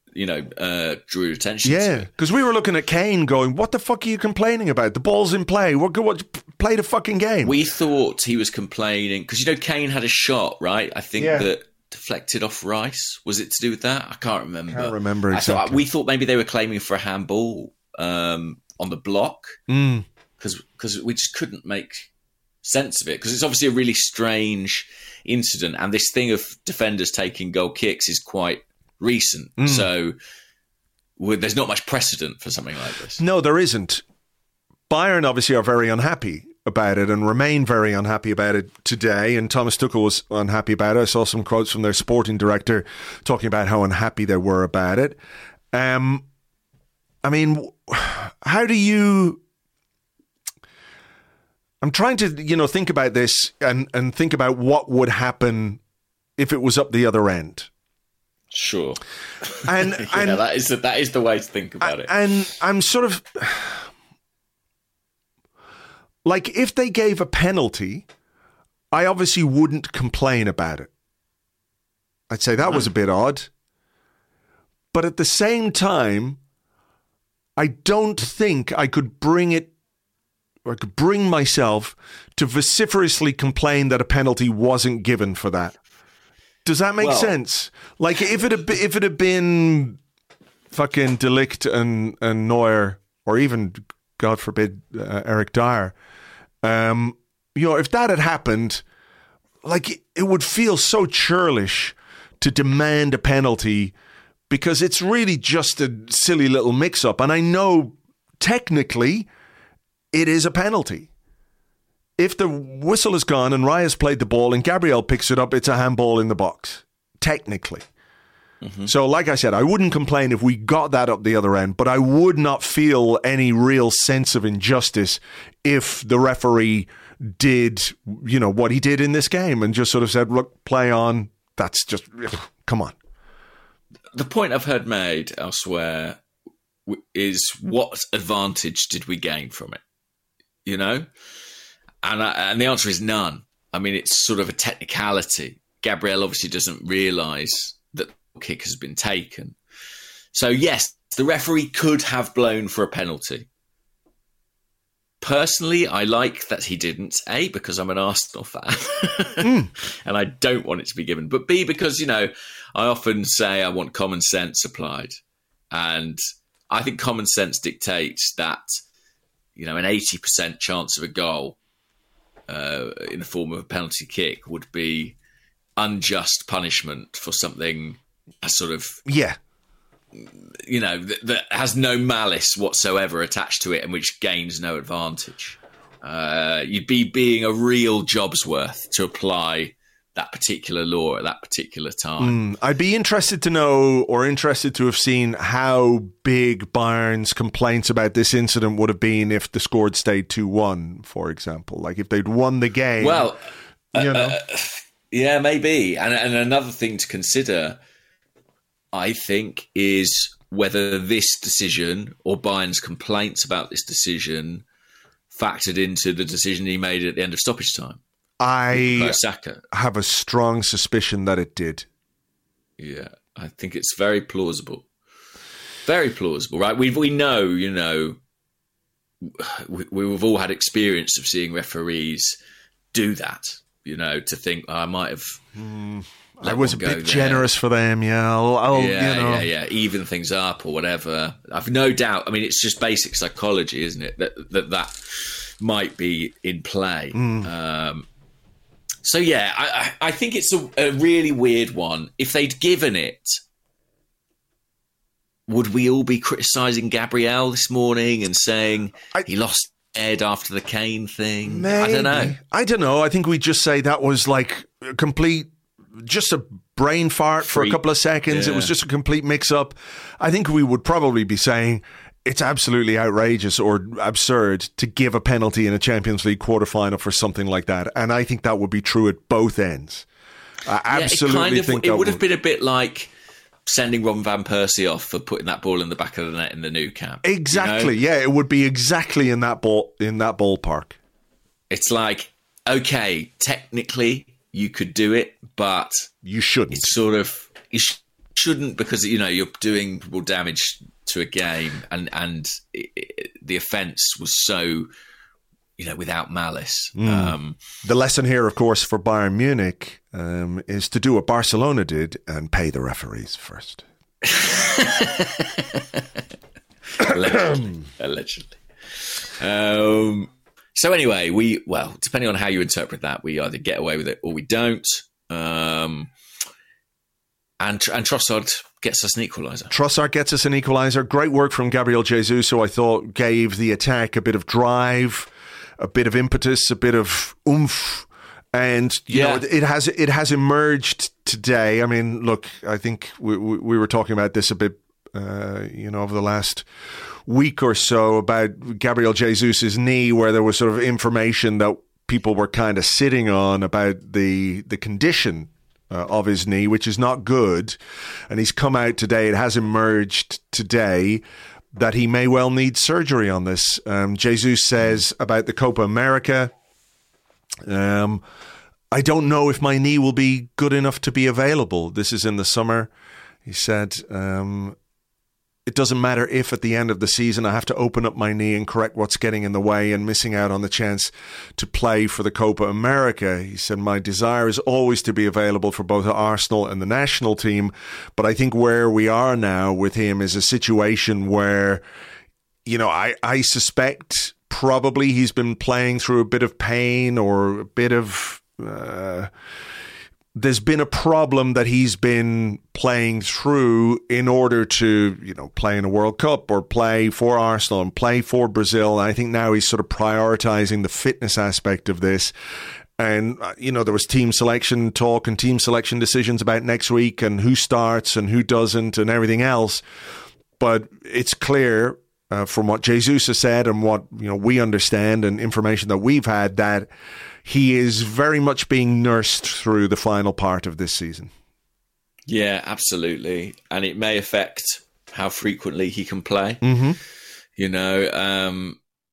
drew attention to it. Yeah, because we were looking at Kane going, what the fuck are you complaining about? The ball's in play. What, play the fucking game. We thought he was complaining because, Kane had a shot, right? I think that deflected off Rice. Was it to do with that? I can't remember. Can't remember exactly. We thought maybe they were claiming for a handball on the block because we just couldn't make sense of it because it's obviously a really strange incident and this thing of defenders taking goal kicks is quite recent. So there's not much precedent for something like this. No, there isn't. Bayern obviously are very unhappy about it and remain very unhappy about it today. And Thomas Tuchel was unhappy about it. I saw some quotes from their sporting director talking about how unhappy they were about it. I mean, how do you... I'm trying to, think about this and think about what would happen if it was up the other end. Sure. And that is the way to think about it. And I'm sort of like, if they gave a penalty, I obviously wouldn't complain about it. I'd say that was a bit odd. But at the same time, I don't think I could bring myself to vociferously complain that a penalty wasn't given for that. Does that make sense? Like, if it had been fucking De Ligt and Neuer, or even, God forbid, Eric Dyer, if that had happened, like, it would feel so churlish to demand a penalty because it's really just a silly little mix-up. And I know technically it is a penalty. If the whistle is gone and Raya's played the ball and Gabriel picks it up, it's a handball in the box, technically. Mm-hmm. So like I said, I wouldn't complain if we got that up the other end, but I would not feel any real sense of injustice if the referee did, what he did in this game and just sort of said, look, play on. That's just, come on. The point I've heard made elsewhere is what advantage did we gain from it? And the answer is none. I mean, it's sort of a technicality. Gabriel obviously doesn't realise that the kick has been taken. So, yes, the referee could have blown for a penalty. Personally, I like that he didn't. A, because I'm an Arsenal fan and I don't want it to be given. But B, because, I often say I want common sense applied. And I think common sense dictates that, an 80% chance of a goal in the form of a penalty kick would be unjust punishment for something sort of... Yeah. That has no malice whatsoever attached to it and which gains no advantage. You'd be being a real job's worth to apply that particular law at that particular time. I'd be interested to know, or interested to have seen, how big Bayern's complaints about this incident would have been if the score had stayed 2-1, for example. Like if they'd won the game. Well, yeah, maybe. And another thing to consider, I think, is whether this decision or Bayern's complaints about this decision factored into the decision he made at the end of stoppage time. I have a strong suspicion that it did. Yeah, I think it's very plausible. Very plausible, right? We know, we've all had experience of seeing referees do that, to think, I might have... I was a bit generous for them, yeah. Yeah, even things up or whatever. I've no doubt. I mean, it's just basic psychology, isn't it? That might be in play. So yeah, I think it's a really weird one. If they'd given it, would we all be criticising Gabriel this morning and saying he lost head after the Kane thing? Maybe. I don't know. I think we'd just say that was like a complete... just a brain fart for a couple of seconds. Yeah. It was just a complete mix-up. I think we would probably be saying it's absolutely outrageous or absurd to give a penalty in a Champions League quarterfinal for something like that. And I think that would be true at both ends. I absolutely think it would have been a bit like sending Ron Van Persie off for putting that ball in the back of the net in the Nou Camp. Exactly. Yeah, it would be exactly in that ballpark. It's like, okay, technically you could do it, but you shouldn't. It's sort of shouldn't because you're doing real damage to a game, and the offence was so without malice. The lesson here, of course, for Bayern Munich is to do what Barcelona did and pay the referees first. Allegedly. So anyway, depending on how you interpret that, we either get away with it or we don't. And Trossard gets us an equaliser. Trossard gets us an equaliser. Great work from Gabriel Jesus, who I thought gave the attack a bit of drive, a bit of impetus, a bit of oomph. And it has emerged today. I mean, look, I think we were talking about this a bit, over the last week or so about Gabriel Jesus's knee, where there was sort of information that people were kind of sitting on about the condition of his knee, which is not good. And he's come out today. It has emerged today that he may well need surgery on this. Jesus says about the Copa America, I don't know if my knee will be good enough to be available. This is in the summer. He said, it doesn't matter if at the end of the season I have to open up my knee and correct what's getting in the way and missing out on the chance to play for the Copa America. He said, my desire is always to be available for both Arsenal and the national team. But I think where we are now with him is a situation where, I suspect probably he's been playing through a bit of pain or a bit of... there's been a problem that he's been playing through in order to, play in a World Cup or play for Arsenal and play for Brazil. And I think now he's sort of prioritizing the fitness aspect of this. And, there was team selection talk and team selection decisions about next week and who starts and who doesn't and everything else. But it's clear from what Jesus has said and what, we understand and information that we've had that he is very much being nursed through the final part of this season. Yeah, absolutely. And it may affect how frequently he can play. Mm-hmm.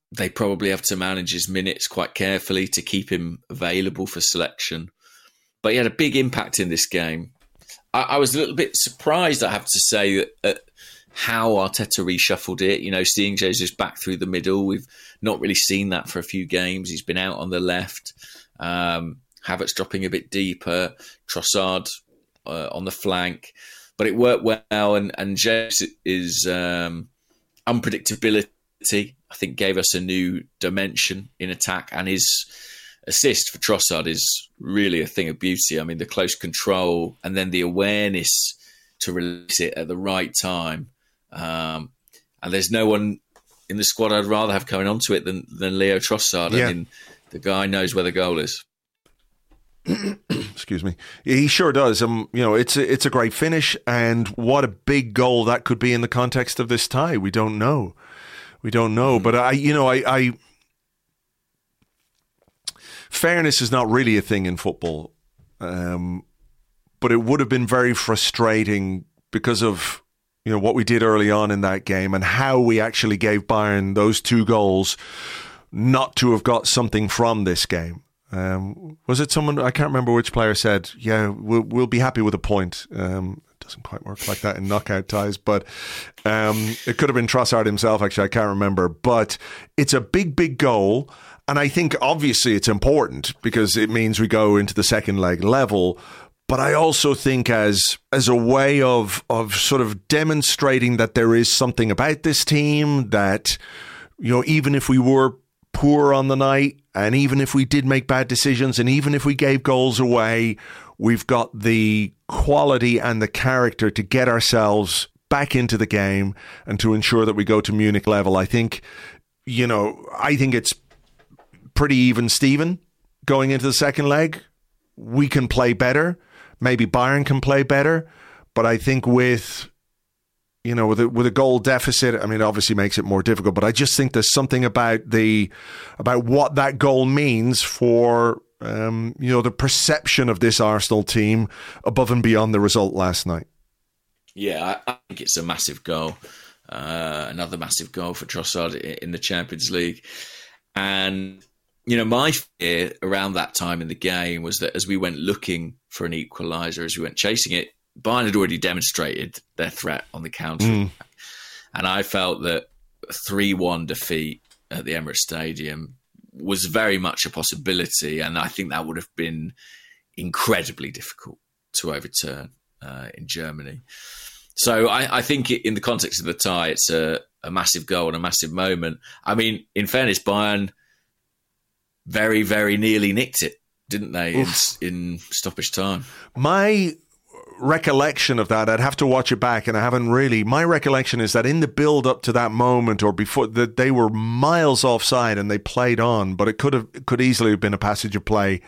they probably have to manage his minutes quite carefully to keep him available for selection. But he had a big impact in this game. I was a little bit surprised, I have to say, at how Arteta reshuffled it. You know, seeing Jesus back through the middle. We've not really seen that for a few games. He's been out on the left. Havertz dropping a bit deeper. Trossard on the flank. But it worked well. And Jesus' unpredictability, I think, gave us a new dimension in attack. And his assist for Trossard is really a thing of beauty. I mean, the close control and then the awareness to release it at the right time. And there's no one in the squad I'd rather have coming onto it than Leo Trossard. Yeah. I mean, the guy knows where the goal is. Excuse me. He sure does. You know, it's a great finish, and what a big goal that could be in the context of this tie. We don't know. But I fairness is not really a thing in football. But it would have been very frustrating because of, you know, what we did early on in that game and how we actually gave Bayern those 2 goals not to have got something from this game. Was it someone, I can't remember which player said, yeah, we'll be happy with a point. It doesn't quite work like that in knockout ties, but it could have been Trossard himself, actually, I can't remember. But it's a big, big goal, and I think obviously it's important because it means we go into the second leg level. But I also think as a way of sort of demonstrating that there is something about this team that, you know, even if we were poor on the night, and even if we did make bad decisions, and even if we gave goals away, we've got the quality and the character to get ourselves back into the game and to ensure that we go to Munich level. I think it's pretty even Steven going into the second leg. We can play better. Maybe Bayern can play better. But I think with a goal deficit, I mean, it obviously makes it more difficult. But I just think there's something about what that goal means for the perception of this Arsenal team above and beyond the result last night. Yeah, I think it's a massive goal. Another massive goal for Trossard in the Champions League. And, you know, my fear around that time in the game was that as we went looking for an equaliser, as we went chasing it, Bayern had already demonstrated their threat on the counter. And I felt that a 3-1 defeat at the Emirates Stadium was very much a possibility. And I think that would have been incredibly difficult to overturn in Germany. So I think in the context of the tie, it's a massive goal and a massive moment. I mean, in fairness, Bayern very, very nearly nicked it, didn't they, in stoppage time? My recollection of that, I'd have to watch it back, and I haven't really. My recollection is that in the build up to that moment, or before, that they were miles offside and they played on, but it could easily have been a passage of play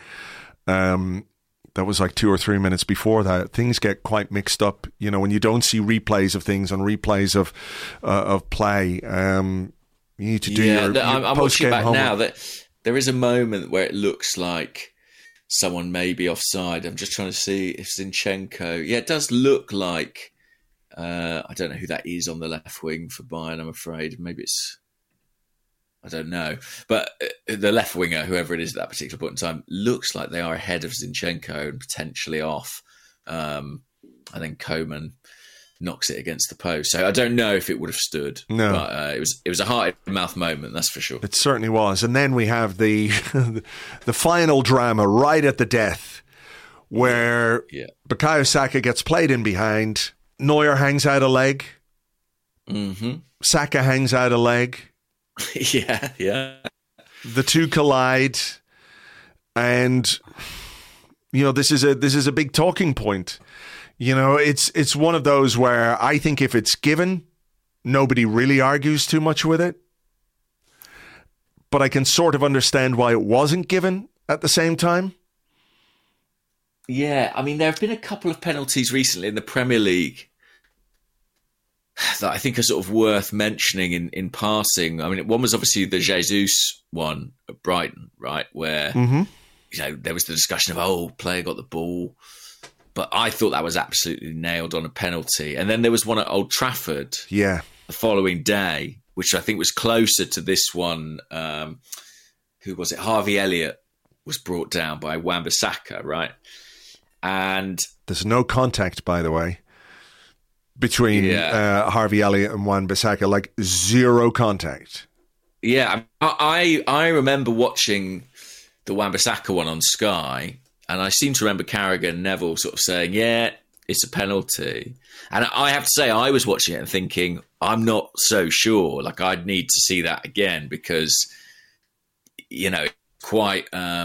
that was like 2 or 3 minutes before that. Things get quite mixed up, you know, when you don't see replays of things and replays of play. You need to do your I'm watching back homework. now that there is a moment where it looks like someone may be offside. I'm just trying to see if Zinchenko... Yeah, it does look like... I don't know who that is on the left wing for Bayern, I'm afraid. Maybe it's... I don't know. But the left winger, whoever it is at that particular point in time, looks like they are ahead of Zinchenko and potentially off. And then Koeman knocks it against the post. So I don't know if it would have stood. No. But it was a heart-in-mouth moment, that's for sure. It certainly was. And then we have the the final drama right at the death where Bukayo Saka gets played in behind. Neuer hangs out a leg. Mm-hmm. Saka hangs out a leg. Yeah. The two collide. And, you know, this is a big talking point. You know, it's one of those where I think if it's given, nobody really argues too much with it. But I can sort of understand why it wasn't given at the same time. Yeah, I mean, there have been a couple of penalties recently in the Premier League that I think are sort of worth mentioning in passing. I mean, one was obviously the Jesus one at Brighton, right? Where, you know, there was the discussion of, player got the ball. But I thought that was absolutely nailed on a penalty. And then there was one at Old Trafford the following day which I think was closer to this one. Who was it? Harvey Elliott was brought down by Wan-Bissaka, right? And there's no contact, by the way, between Harvey Elliott and Wan-Bissaka, like zero contact. Yeah, I remember watching the Wan-Bissaka one on Sky, and I seem to remember Carragher and Neville sort of saying, yeah, it's a penalty. And I have to say, I was watching it and thinking, I'm not so sure. Like, I'd need to see that again because, quite...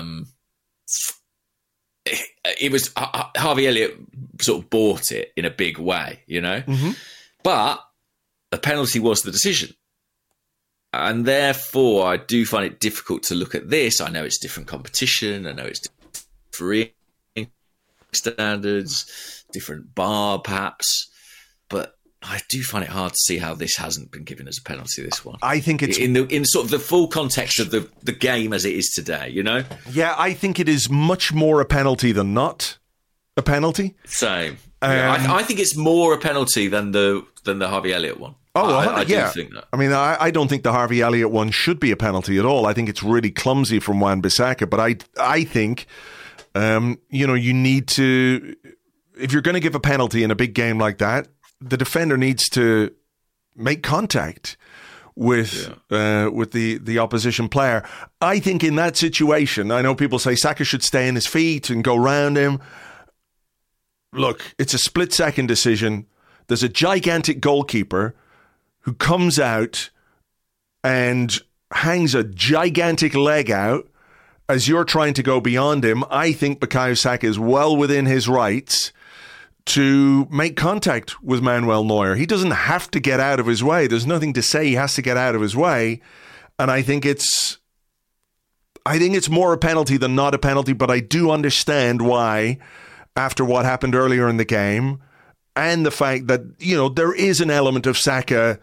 it was Harvey Elliott sort of bought it in a big way, Mm-hmm. But the penalty was the decision. And therefore, I do find it difficult to look at this. I know it's different competition. I know it's different standards, different bar perhaps. But I do find it hard to see how this hasn't been given as a penalty, this one. I think it's... In sort of the full context of the game as it is today, Yeah, I think it is much more a penalty than not a penalty. Same. I think it's more a penalty than the Harvey Elliott one. Oh, I do yeah. think that. I mean, I don't think the Harvey Elliott one should be a penalty at all. I think it's really clumsy from Wan-Bissaka. But I think, you need to... If you're going to give a penalty in a big game like that, the defender needs to make contact with the opposition player. I think in that situation, I know people say Saka should stay on his feet and go round him. Look, it's a split-second decision. There's a gigantic goalkeeper who comes out and hangs a gigantic leg out as you're trying to go beyond him. I think Bukayo Saka is well within his rights to make contact with Manuel Neuer. He doesn't have to get out of his way. There's nothing to say he has to get out of his way. And I think it's more a penalty than not a penalty, but I do understand why, after what happened earlier in the game, and the fact that, there is an element of Saka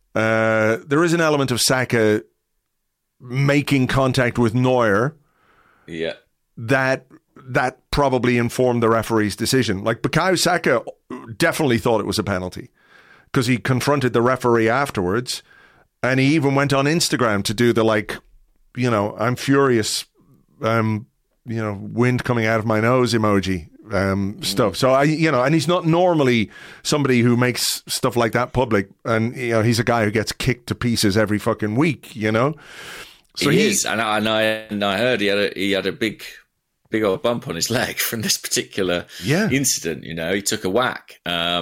making contact with Neuer. Yeah. That probably informed the referee's decision. Like, Bukayo Saka definitely thought it was a penalty because he confronted the referee afterwards, and he even went on Instagram to do the, I'm furious, wind coming out of my nose emoji stuff. So and he's not normally somebody who makes stuff like that public, and he's a guy who gets kicked to pieces every fucking week. So he is, and I heard he had a big old bump on his leg from this particular incident. He took a whack.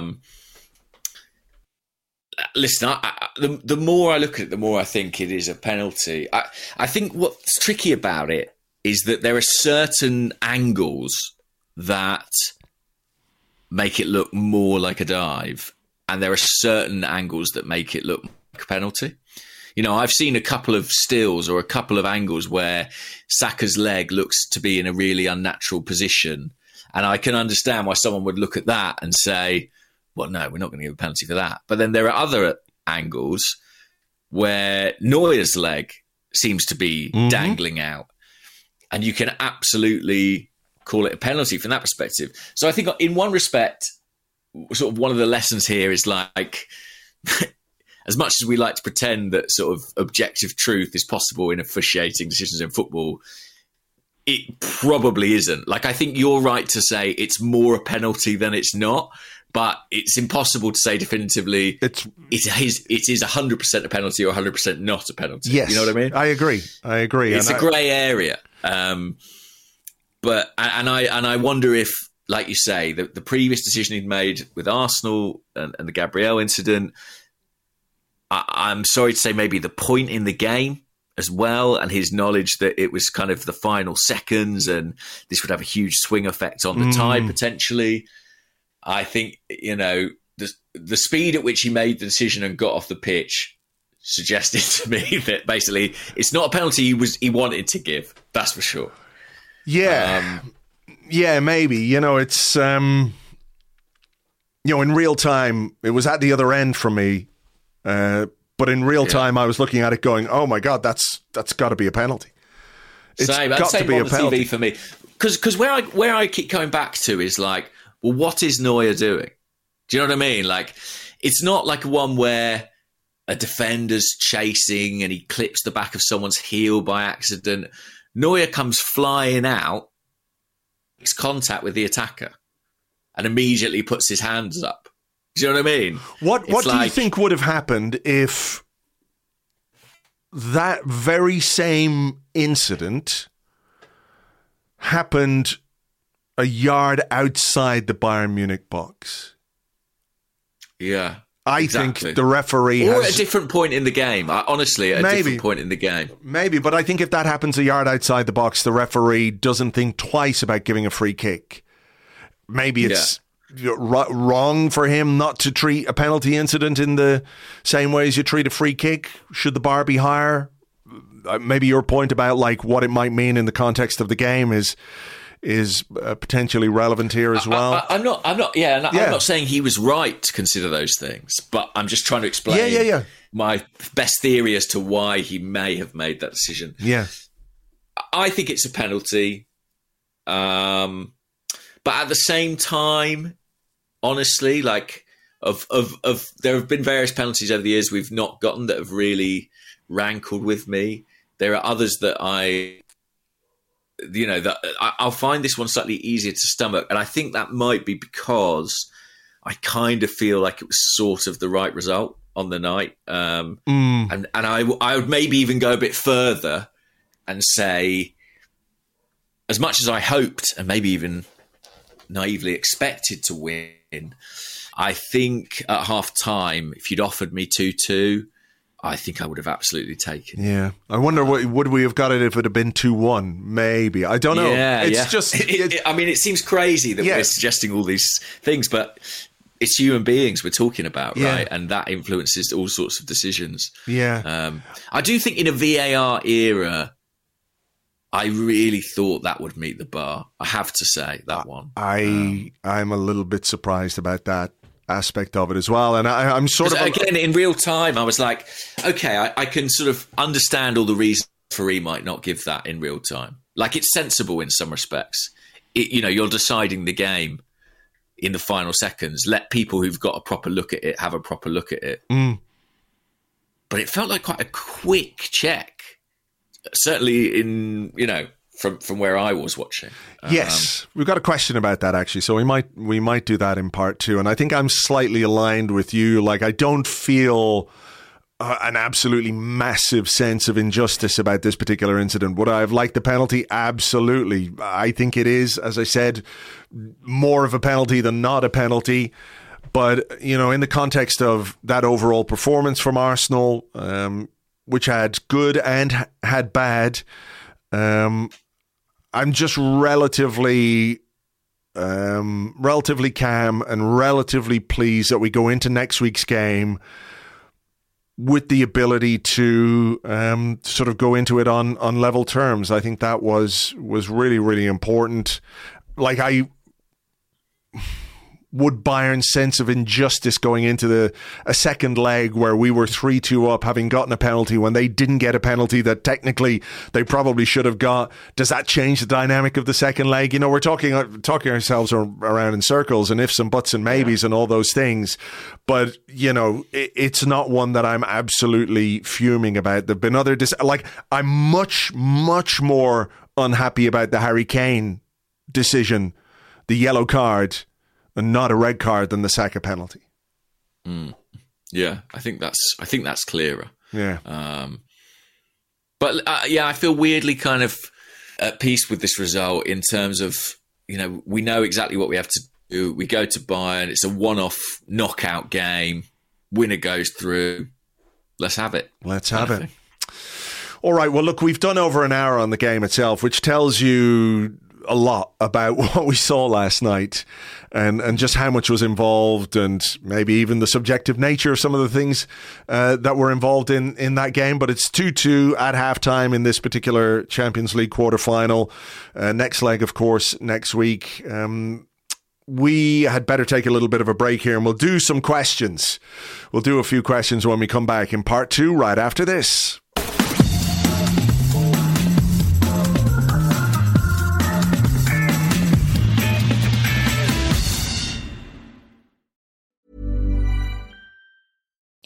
Listen, the more I look at it, the more I think it is a penalty. I think what's tricky about it is that there are certain angles that make it look more like a dive, and there are certain angles that make it look like a penalty. I've seen a couple of stills or a couple of angles where Saka's leg looks to be in a really unnatural position. And I can understand why someone would look at that and say, well, no, we're not going to give a penalty for that. But then there are other angles where Neuer's leg seems to be dangling out. And you can absolutely call it a penalty from that perspective. So I think in one respect, sort of one of the lessons here is like... As much as we like to pretend that sort of objective truth is possible in officiating decisions in football, it probably isn't. Like, I think you're right to say it's more a penalty than it's not, but it's impossible to say definitively it is 100% a penalty or 100% not a penalty. Yes, you know what I mean? I agree. It's a grey area. But I wonder if, like you say, the previous decision he'd made with Arsenal and the Gabriel incident, I'm sorry to say maybe the point in the game as well, and his knowledge that it was kind of the final seconds and this would have a huge swing effect on the tide potentially. I think, the speed at which he made the decision and got off the pitch suggested to me that basically it's not a penalty he wanted to give. That's for sure. Yeah. Maybe. It's, in real time, it was at the other end for me. But in real time, I was looking at it going, "Oh my God, that's got to be a penalty." It's same to be on a the penalty TV for me, because where I keep coming back to is like, well, what is Neuer doing? Do you know what I mean? Like, it's not like one where a defender's chasing and he clips the back of someone's heel by accident. Neuer comes flying out, makes contact with the attacker, and immediately puts his hands up. Do you know what I mean? What do you think would have happened if that very same incident happened a yard outside the Bayern Munich box? Yeah. I think the referee or at a different point in the game. Honestly, at a different point in the game. Maybe, but I think if that happens a yard outside the box, the referee doesn't think twice about giving a free kick. Maybe it's wrong for him not to treat a penalty incident in the same way as you treat a free kick. Should the bar be higher? Maybe your point about like what it might mean in the context of the game is potentially relevant here as well. I'm not saying he was right to consider those things, but I'm just trying to explain my best theory as to why he may have made that decision. Yeah, I think it's a penalty, but at the same time, honestly, like of there have been various penalties over the years we've not gotten that have really rankled with me. There are others that I'll find this one slightly easier to stomach. And I think that might be because I kind of feel like it was sort of the right result on the night. And I would maybe even go a bit further and say, as much as I hoped and maybe even naively expected to win, I think at half time, if you'd offered me 2-2, I think I would have absolutely taken it. Yeah. I wonder, would we have got it if it had been 2-1? Maybe. I don't know. It seems crazy that we're suggesting all these things, but it's human beings we're talking about, right? And that influences all sorts of decisions. Yeah. I do think in a VAR era, I really thought that would meet the bar. I have to say, that one. I'm a little bit surprised about that aspect of it as well, and I'm sort of again in real time I was like, okay, I can sort of understand all the reasons referee might not give that in real time. Like, it's sensible in some respects. You're deciding the game in the final seconds. Let people who've got a proper look at it have a proper look at it. But it felt like quite a quick check, certainly in from where I was watching. Yes, we've got a question about that actually, so we might do that in part 2. And I think I'm slightly aligned with you. Like, I don't feel an absolutely massive sense of injustice about this particular incident. Would I have liked the penalty? Absolutely. I think it is, as I said, more of a penalty than not a penalty. But in the context of that overall performance from Arsenal, which had good and had bad, I'm just relatively calm and relatively pleased that we go into next week's game with the ability to sort of go into it on level terms. I think that was really, really important. Like, would Bayern's sense of injustice going into a second leg where we were 3-2 up, having gotten a penalty when they didn't get a penalty that technically they probably should have got, does that change the dynamic of the second leg? We're talking ourselves around in circles and ifs and buts and maybes and all those things. But, it's not one that I'm absolutely fuming about. There've been other I'm much, much more unhappy about the Harry Kane decision, the yellow card, and not a red card, than the Saka penalty. Yeah, I think that's clearer. Yeah. But I feel weirdly kind of at peace with this result in terms of, we know exactly what we have to do. We go to Bayern. It's a one-off knockout game. Winner goes through. Let's have it. Let's have it. All right. Well, look, we've done over an hour on the game itself, which tells you a lot about what we saw last night and just how much was involved, and maybe even the subjective nature of some of the things that were involved in that game. But it's 2-2 at halftime in this particular Champions League quarterfinal. Next leg, of course, next week. We had better take a little bit of a break here, and we'll do some questions. We'll do a few questions when we come back in part 2 right after this.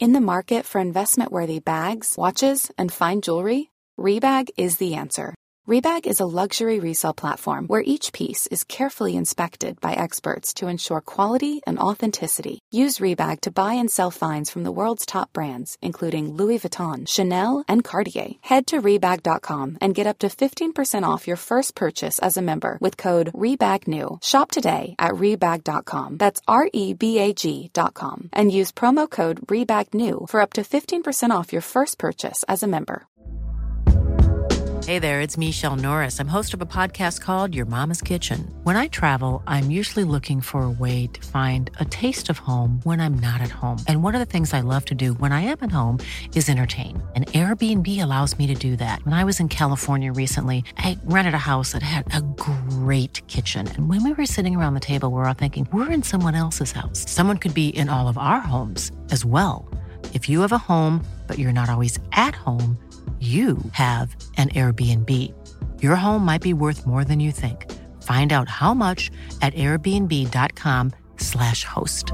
In the market for investment-worthy bags, watches, and fine jewelry, Rebag is the answer. Rebag is a luxury resale platform where each piece is carefully inspected by experts to ensure quality and authenticity. Use Rebag to buy and sell finds from the world's top brands, including Louis Vuitton, Chanel, and Cartier. Head to Rebag.com and get up to 15% off your first purchase as a member with code REBAGNEW. Shop today at Rebag.com. That's REBAG.com. And use promo code REBAGNEW for up to 15% off your first purchase as a member. Hey there, it's Michelle Norris. I'm host of a podcast called Your Mama's Kitchen. When I travel, I'm usually looking for a way to find a taste of home when I'm not at home. And one of the things I love to do when I am at home is entertain. And Airbnb allows me to do that. When I was in California recently, I rented a house that had a great kitchen. And when we were sitting around the table, we were all thinking, we're in someone else's house. Someone could be in all of our homes as well. If you have a home, but you're not always at home, you have an Airbnb. Your home might be worth more than you think. Find out how much at airbnb.com/host.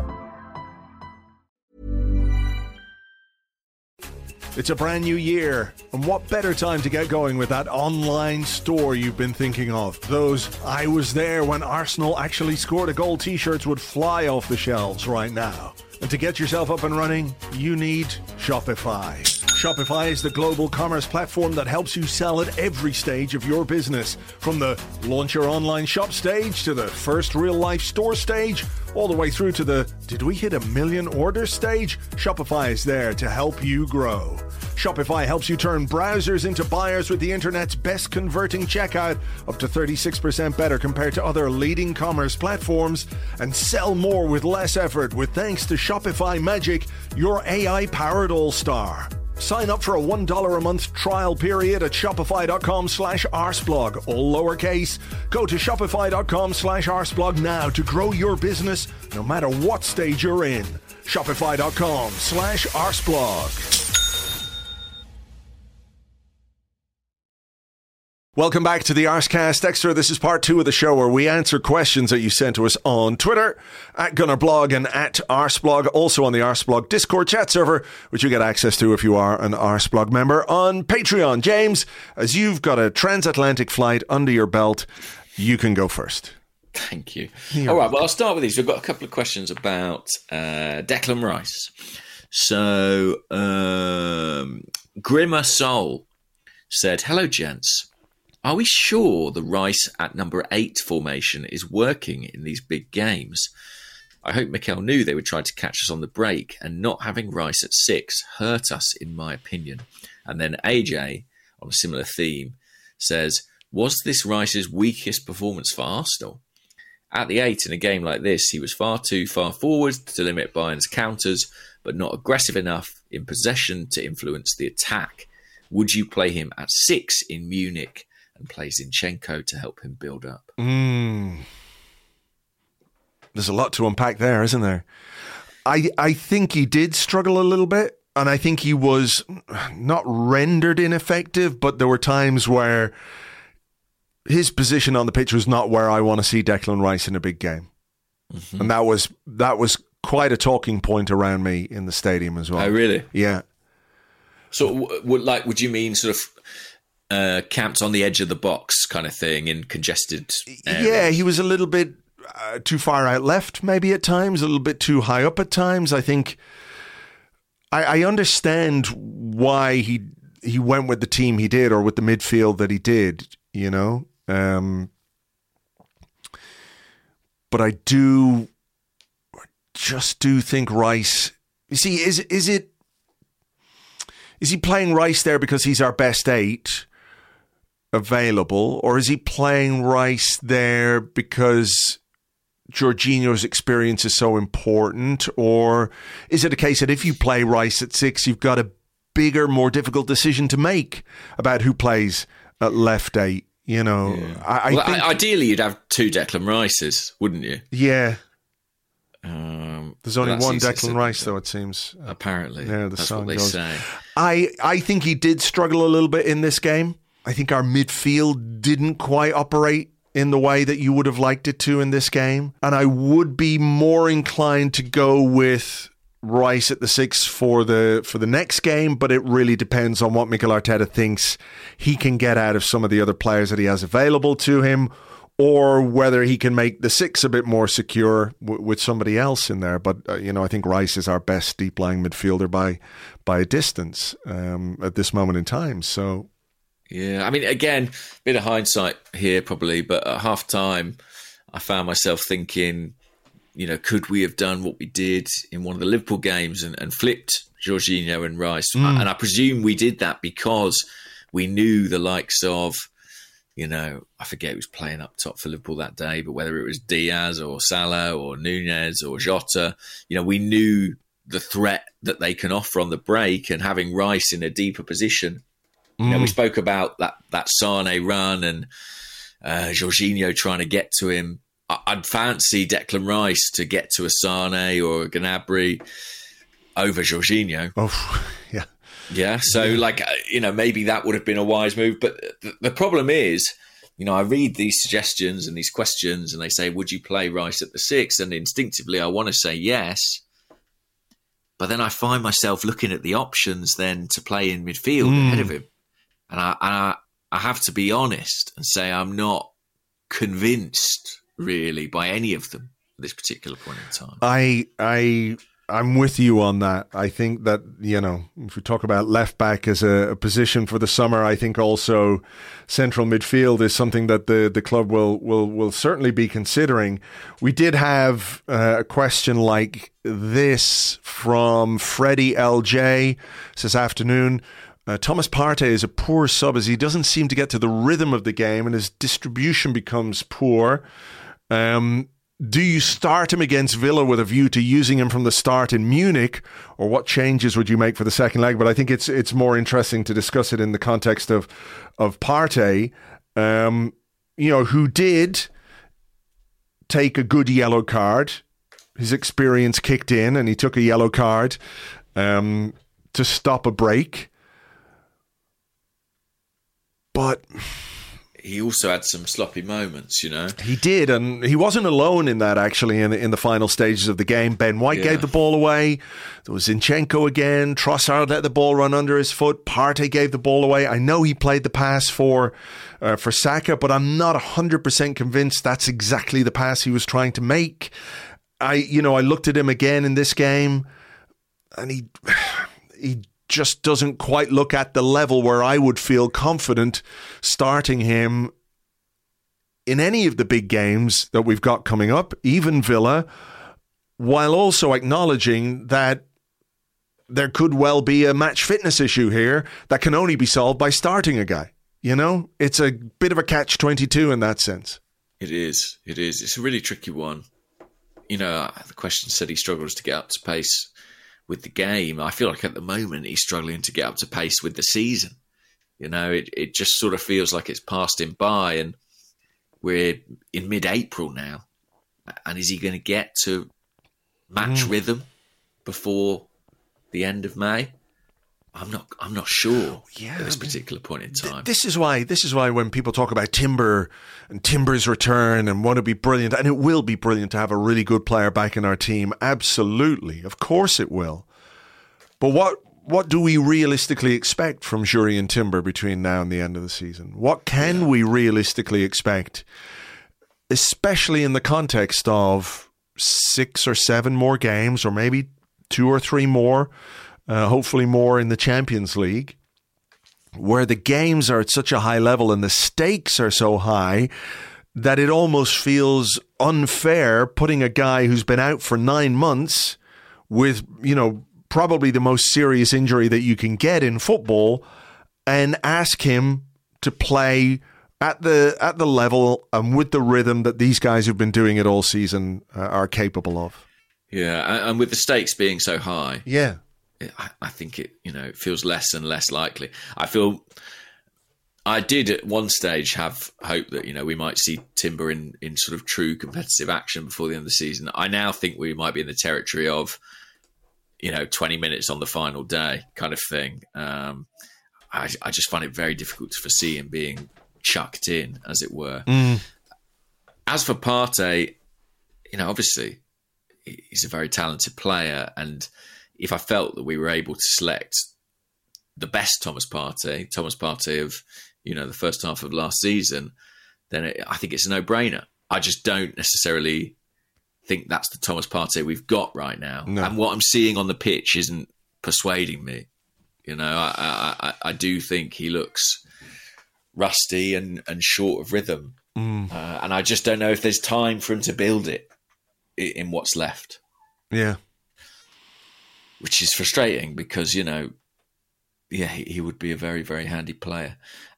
It's a brand new year, and what better time to get going with that online store you've been thinking of? Those "I was there when Arsenal actually scored a goal" t-shirts would fly off the shelves right now. And to get yourself up and running, you need Shopify. Shopify is the global commerce platform that helps you sell at every stage of your business. From the launch your online shop stage to the first real-life store stage, all the way through to the "did we hit 1 million orders" stage, Shopify is there to help you grow. Shopify helps you turn browsers into buyers with the internet's best converting checkout, up to 36% better compared to other leading commerce platforms, and sell more with less effort with thanks to Shopify Magic, your AI-powered all-star. Sign up for a $1 a month trial period at shopify.com/arsblog, all lowercase. Go to shopify.com/arsblog now to grow your business no matter what stage you're in. Shopify.com/arsblog. Welcome back to the Arscast Extra. This is part 2 of the show where we answer questions that you sent to us on Twitter, at GunnerBlog and at Arsblog, also on the Arsblog Discord chat server, which you get access to if you are an Arsblog member on Patreon. James, as you've got a transatlantic flight under your belt, you can go first. Thank you. All right, well, I'll start with these. We've got a couple of questions about Declan Rice. So, Grimmer Soul said, "Hello, gents. Are we sure the Rice at number 8 formation is working in these big games? I hope Mikel knew they would try to catch us on the break, and not having Rice at 6 hurt us, in my opinion." And then AJ, on a similar theme, says, "Was this Rice's weakest performance for Arsenal? At the 8 in a game like this, he was far too far forward to limit Bayern's counters, but not aggressive enough in possession to influence the attack. Would you play him at 6 in Munich and play Zinchenko to help him build up?" There's a lot to unpack there, isn't there? I think he did struggle a little bit, and I think he was not rendered ineffective, but there were times where his position on the pitch was not where I want to see Declan Rice in a big game. Mm-hmm. And that was quite a talking point around me in the stadium as well. Oh, really? Yeah. So, would you mean sort of camped on the edge of the box kind of thing in congested areas? Yeah, he was a little bit too far out left maybe at times, a little bit too high up at times. I think I understand why he went with the team he did, or with the midfield that he did, you know. But I just do think Rice, you see, is he playing Rice there because he's our best 8 available, or is he playing Rice there because Jorginho's experience is so important? Or is it a case that if you play Rice at 6, you've got a bigger, more difficult decision to make about who plays at left 8? You know, yeah. I think ideally you'd have 2 Declan Rices, wouldn't you? Yeah. There's only one Declan Rice, though, it seems. Apparently. Yeah, that's what they say. I think he did struggle a little bit in this game. I think our midfield didn't quite operate in the way that you would have liked it to in this game. And I would be more inclined to go with Rice at the 6 for the next game, but it really depends on what Mikel Arteta thinks he can get out of some of the other players that he has available to him, or whether he can make the 6 a bit more secure with somebody else in there. But I think Rice is our best deep lying midfielder by a distance at this moment in time. So yeah, I mean, again, bit of hindsight here probably, but at half time I found myself thinking, could we have done what we did in one of the Liverpool games and flipped Jorginho and Rice? And I presume we did that because we knew the likes of, I forget who was playing up top for Liverpool that day, but whether it was Diaz or Salah or Nunez or Jota, we knew the threat that they can offer on the break, and having Rice in a deeper position. We spoke about that Sane run and Jorginho trying to get to him. I'd fancy Declan Rice to get to a Sane or a Gnabry over Jorginho. Oh, yeah. Yeah, so maybe that would have been a wise move. But the problem is, I read these suggestions and these questions and they say, would you play Rice at the 6? And instinctively I want to say yes. But then I find myself looking at the options then to play in midfield ahead of him. And I have to be honest and say I'm not convinced really by any of them at this particular point in time. I'm with you on that. I think that, if we talk about left back as a position for the summer, I think also central midfield is something that the club will certainly be considering. We did have a question like this from Freddie LJ this afternoon. Thomas Partey is a poor sub as he doesn't seem to get to the rhythm of the game and his distribution becomes poor. Do you start him against Villa with a view to using him from the start in Munich, or what changes would you make for the second leg? But I think it's more interesting to discuss it in the context of Partey, who did take a good yellow card. His experience kicked in and he took a yellow card to stop a break. But he also had some sloppy moments, He did, and he wasn't alone in that, actually, in the final stages of the game. Ben White gave the ball away. There was Zinchenko again. Trossard let the ball run under his foot. Partey gave the ball away. I know he played the pass for Saka, but I'm not 100% convinced that's exactly the pass he was trying to make. I looked at him again in this game, and he just doesn't quite look at the level where I would feel confident starting him in any of the big games that we've got coming up, even Villa, while also acknowledging that there could well be a match fitness issue here that can only be solved by starting a guy. It's a bit of a catch-22 in that sense. It is. It's a really tricky one. The question said he struggles to get up to pace with the game. I feel like at the moment he's struggling to get up to pace with the season. It just sort of feels like it's passed him by, and we're in mid-April now. And is he going to get to match rhythm before the end of May? I'm not sure at this particular point in time. This is why when people talk about Timber and Timber's return and want to be brilliant, and it will be brilliant to have a really good player back in our team. Absolutely. Of course it will. But what do we realistically expect from Jurrien Timber between now and the end of the season? What can we realistically expect, especially in the context of 6 or 7 more games, or maybe 2 or 3 more, hopefully more in the Champions League, where the games are at such a high level and the stakes are so high that it almost feels unfair putting a guy who's been out for 9 months with, probably the most serious injury that you can get in football, and ask him to play at the level and with the rhythm that these guys who've been doing it all season are capable of. Yeah, and with the stakes being so high. Yeah. I think it feels less and less likely. I did at one stage have hope that, we might see Timber in sort of true competitive action before the end of the season. I now think we might be in the territory of, 20 minutes on the final day kind of thing. I just find it very difficult to foresee him being chucked in, as it were. As for Partey, obviously, he's a very talented player. And if I felt that we were able to select the best Thomas Partey of, the first half of last season, then I think it's a no-brainer. I just don't necessarily think that's the Thomas Partey we've got right now. No. And what I'm seeing on the pitch isn't persuading me. I do think he looks rusty and short of rhythm. And I just don't know if there's time for him to build it in what's left. Yeah. Which is frustrating because, he would be a very, very handy player.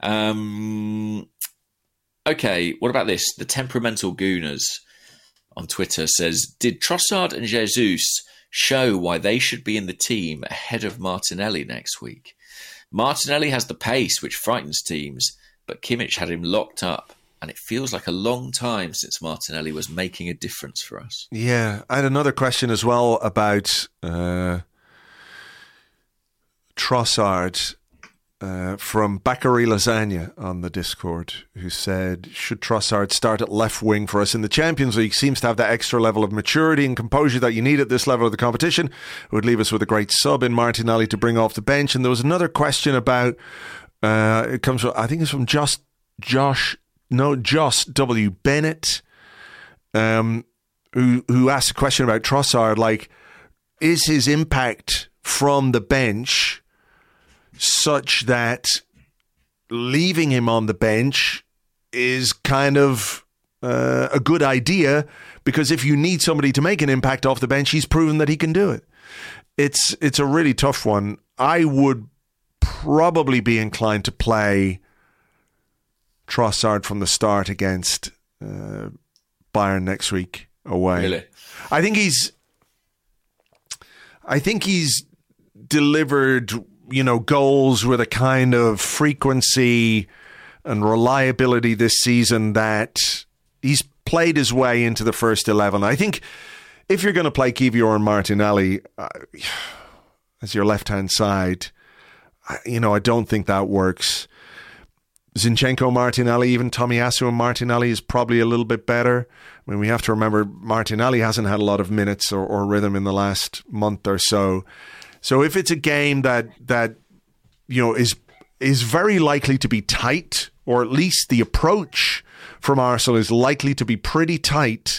Okay, what about this? The Temperamental Gooners on Twitter says, did Trossard and Jesus show why they should be in the team ahead of Martinelli next week? Martinelli has the pace, which frightens teams, but Kimmich had him locked up, and it feels like a long time since Martinelli was making a difference for us. Yeah, I had another question as well about Trossard from Bakary Lasagna on the Discord, who said, should Trossard start at left wing for us in the Champions League? Seems to have that extra level of maturity and composure that you need at this level of the competition. It would leave us with a great sub in Martinelli to bring off the bench. And there was another question about, it comes from, I think it's from Joss W. Bennett, who asked a question about Trossard, like, is his impact from the bench such that leaving him on the bench is kind of a good idea, because if you need somebody to make an impact off the bench, he's proven that he can do it. It's a really tough one. I would probably be inclined to play Trossard from the start against Bayern next week away. Really? I think he's delivered, goals with a kind of frequency and reliability this season that he's played his way into the first 11. I think if you're going to play Kiwior and Martinelli as your left-hand side, I don't think that works. Zinchenko, Martinelli, even Tomiyasu and Martinelli is probably a little bit better. I mean, we have to remember Martinelli hasn't had a lot of minutes or rhythm in the last month or so. So if it's a game that is very likely to be tight, or at least the approach from Arsenal is likely to be pretty tight,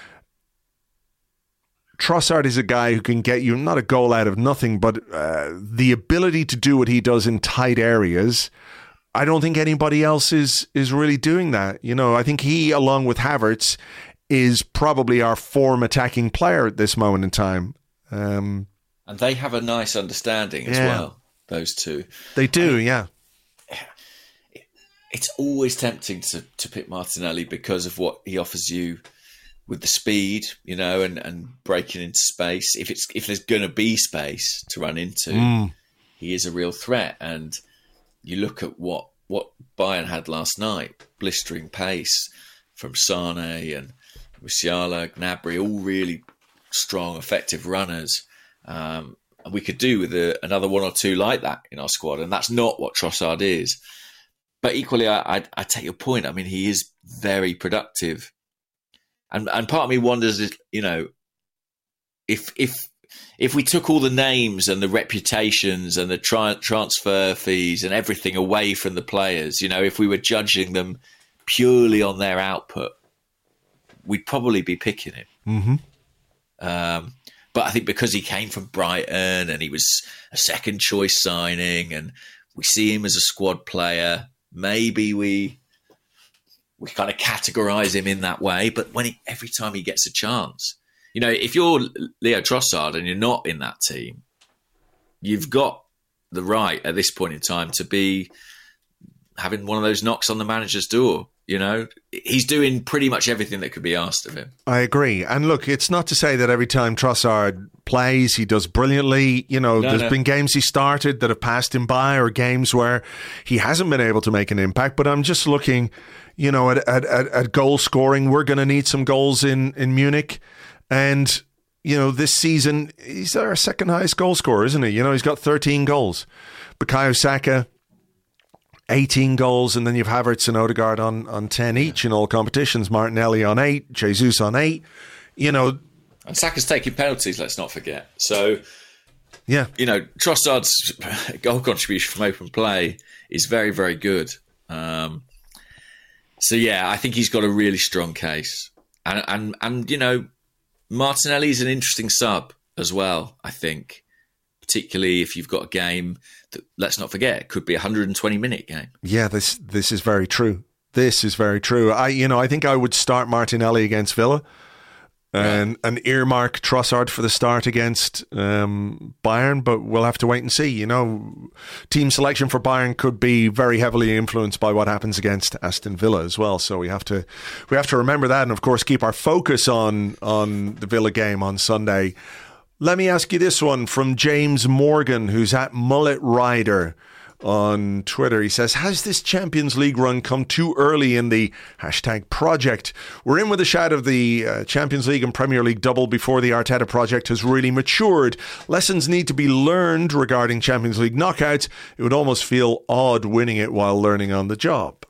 Trossard is a guy who can get you not a goal out of nothing, but the ability to do what he does in tight areas. I don't think anybody else is really doing that. I think he, along with Havertz, is probably our form attacking player at this moment in time. And they have a nice understanding as well, those two. They do, yeah. It's always tempting to pick Martinelli because of what he offers you with the speed, and breaking into space. If there's going to be space to run into, he is a real threat. And you look at what Bayern had last night, blistering pace from Sane and Musiala, Gnabry, all really strong, effective runners. And we could do with another one or two like that in our squad, and that's not what Trossard is. But equally, I take your point. I mean, he is very productive, and part of me wonders, if we took all the names and the reputations and the transfer fees and everything away from the players, if we were judging them purely on their output, we'd probably be picking him. Mm-hmm. But I think because he came from Brighton and he was a second choice signing, and we see him as a squad player, maybe we kind of categorise him in that way. But every time he gets a chance, if you're Leo Trossard and you're not in that team, you've got the right at this point in time to be having one of those knocks on the manager's door. He's doing pretty much everything that could be asked of him. I agree. And look, it's not to say that every time Trossard plays, he does brilliantly. There's been games he started that have passed him by, or games where he hasn't been able to make an impact. But I'm just looking, at goal scoring. We're going to need some goals in Munich. And, this season, he's our second highest goal scorer, isn't he? He's got 13 goals. Bukayo Saka, 18 goals, and then you've Havertz and Odegaard on 10 each in all competitions. Martinelli on 8, Jesus on 8. And Saka's taking penalties, let's not forget. So, yeah, Trossard's goal contribution from open play is very, very good. So, yeah, I think he's got a really strong case. And Martinelli's an interesting sub as well, I think, particularly if you've got a game that, let's not forget, could be a 120-minute game. Yeah, this is very true. This is very true. I think I would start Martinelli against Villa and earmark Trossard for the start against Bayern, but we'll have to wait and see. Team selection for Bayern could be very heavily influenced by what happens against Aston Villa as well. So we have to remember that, and of course keep our focus on the Villa game on Sunday. Let me ask you this one from James Morgan, who's at Mullet Rider on Twitter. He says, has this Champions League run come too early in the #project? We're in with a shout of the Champions League and Premier League double before the Arteta project has really matured. Lessons need to be learned regarding Champions League knockouts. It would almost feel odd winning it while learning on the job.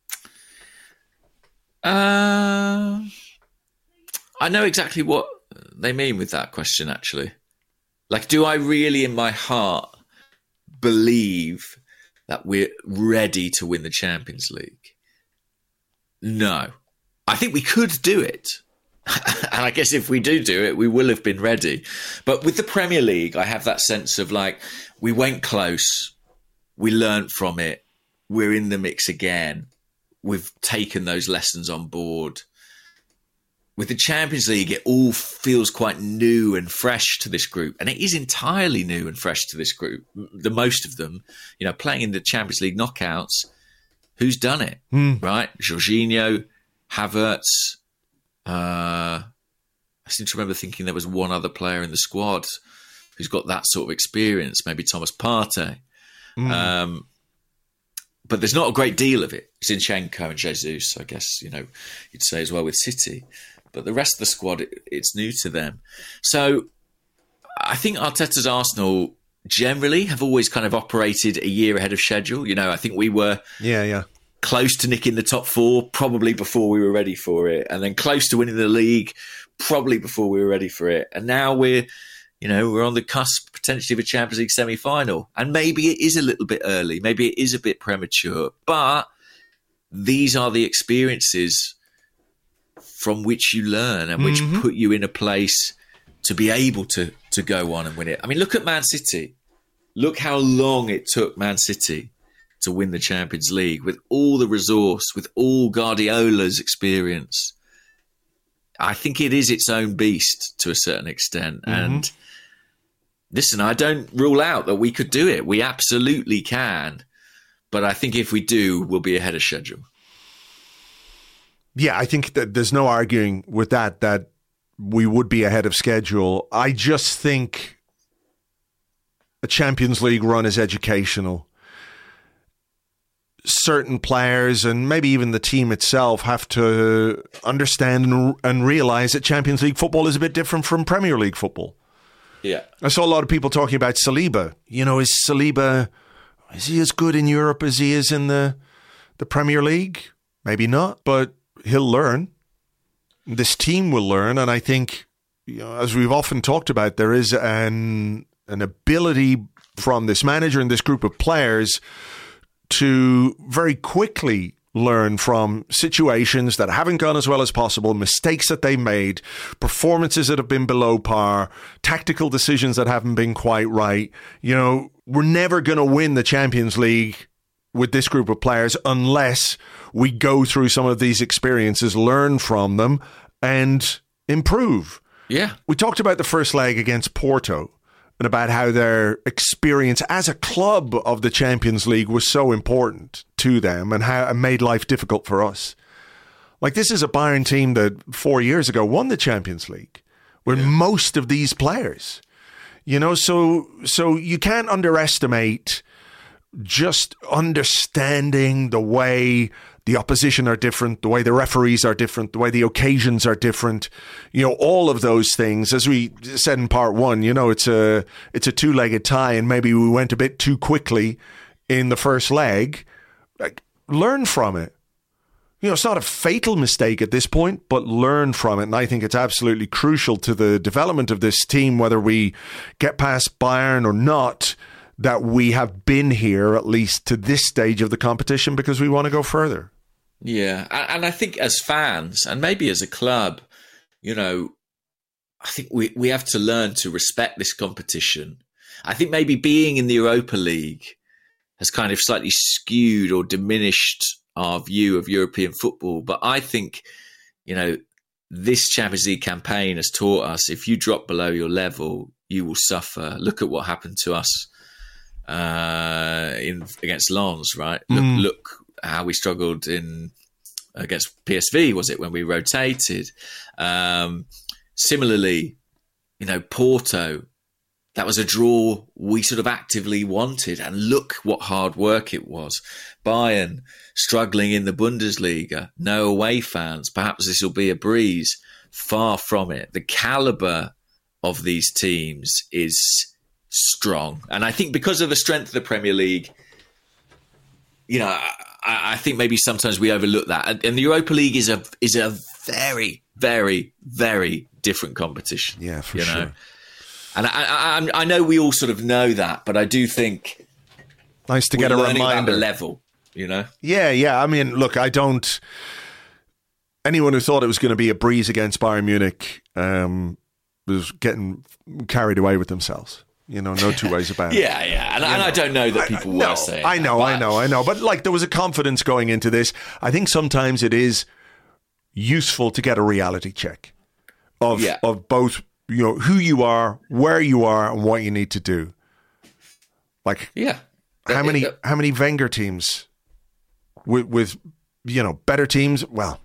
I know exactly what they mean with that question, actually. Like, do I really in my heart believe that we're ready to win the Champions League? No. I think we could do it. And I guess if we do it, we will have been ready. But with the Premier League, I have that sense of like, we went close. We learnt from it. We're in the mix again. We've taken those lessons on board. With the Champions League, it all feels quite new and fresh to this group. And it is entirely new and fresh to this group. The most of them, playing in the Champions League knockouts, who's done it, right? Jorginho, Havertz. I seem to remember thinking there was one other player in the squad who's got that sort of experience, maybe Thomas Partey. But there's not a great deal of it. Zinchenko and Jesus, I guess, you'd say as well with City. But the rest of the squad, it's new to them. So I think Arteta's Arsenal generally have always kind of operated a year ahead of schedule. I think we were close to nicking the top four, probably before we were ready for it. And then close to winning the league, probably before we were ready for it. And now we're on the cusp potentially of a Champions League semi-final. And maybe it is a little bit early. Maybe it is a bit premature. But these are the experiences from which you learn and which put you in a place to be able to go on and win it. I mean, look at Man City. Look how long it took Man City to win the Champions League with all the resource, with all Guardiola's experience. I think it is its own beast to a certain extent. And listen, I don't rule out that we could do it. We absolutely can. But I think if we do, we'll be ahead of schedule. Yeah, I think that there's no arguing with that we would be ahead of schedule. I just think a Champions League run is educational. Certain players and maybe even the team itself have to understand and realize that Champions League football is a bit different from Premier League football. Yeah. I saw a lot of people talking about Saliba. Is Saliba, is he as good in Europe as he is in the Premier League? Maybe not, but he'll learn. This team will learn. And I think, as we've often talked about, there is an ability from this manager and this group of players to very quickly learn from situations that haven't gone as well as possible, mistakes that they made, performances that have been below par, tactical decisions that haven't been quite right. We're never going to win the Champions League with this group of players unless we go through some of these experiences, learn from them, and improve. Yeah. We talked about the first leg against Porto and about how their experience as a club of the Champions League was so important to them and how it made life difficult for us. Like, this is a Bayern team that 4 years ago won the Champions League with most of these players. So you can't underestimate just understanding the way the opposition are different, the way the referees are different, the way the occasions are different, all of those things. As we said in part one, it's a two-legged tie and maybe we went a bit too quickly in the first leg. Learn from it. it's not a fatal mistake at this point, but learn from it. And I think it's absolutely crucial to the development of this team, whether we get past Bayern or not, that we have been here at least to this stage of the competition because we want to go further. Yeah. And I think as fans and maybe as a club, I think we have to learn to respect this competition. I think maybe being in the Europa League has kind of slightly skewed or diminished our view of European football. But I think, this Champions League campaign has taught us if you drop below your level, you will suffer. Look at what happened to us against Lens, right? Look how we struggled against PSV, was it, when we rotated? Similarly, Porto, that was a draw we sort of actively wanted, and look what hard work it was. Bayern struggling in the Bundesliga, no away fans. Perhaps this will be a breeze. Far from it. The caliber of these teams is strong. And I think because of the strength of the Premier League, I think maybe sometimes we overlook that. And the Europa League is a very, very, very different competition. Yeah, for sure. And I know we all sort of know that, but I do think nice to get a reminder about the level, Yeah. I mean, look, anyone who thought it was going to be a breeze against Bayern Munich was getting carried away with themselves. No two ways about it. Yeah. And I don't know that people were saying I know. But there was a confidence going into this. I think sometimes it is useful to get a reality check of both, who you are, where you are, and what you need to do. How many Wenger teams with better teams? Well,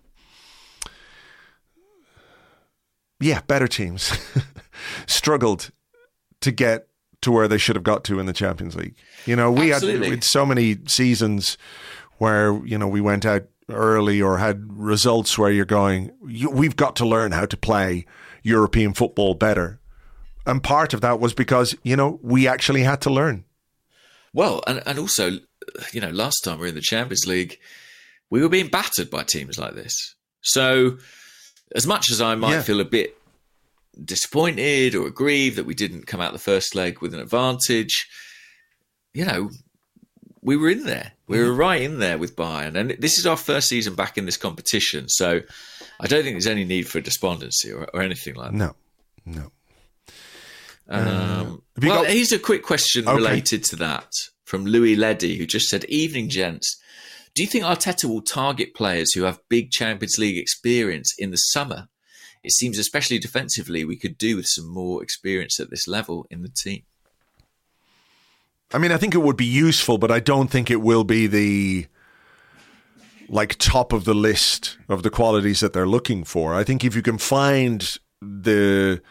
better teams struggled to get to where they should have got to in the Champions League. We had so many seasons where, we went out early or had results where you're going, we've got to learn how to play European football better. And part of that was because, we actually had to learn. Well, and also, last time we were in the Champions League, we were being battered by teams like this. So as much as I might feel a bit disappointed or aggrieved that we didn't come out the first leg with an advantage, we were in there. We were right in there with Bayern. And this is our first season back in this competition. So I don't think there's any need for despondency or anything like that. No. Here's a quick question related to that from Louis Leddy, who just said, "Evening, gents. Do you think Arteta will target players who have big Champions League experience in the summer? It seems, especially defensively, we could do with some more experience at this level in the team." I mean, I think it would be useful, but I don't think it will be the top of the list of the qualities that they're looking for. I think if you can find the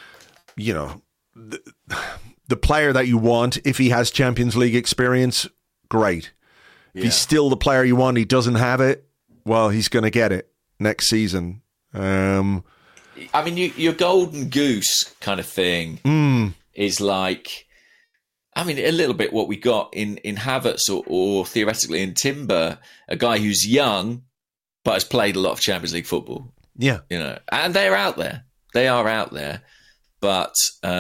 player that you want, if he has Champions League experience, great. Yeah. If he's still the player you want, he doesn't have it, well, he's going to get it next season. I mean, your golden goose kind of thing is a little bit what we got in Havertz or theoretically in Timber, a guy who's young but has played a lot of Champions League football. Yeah. And they're out there. They are out there. But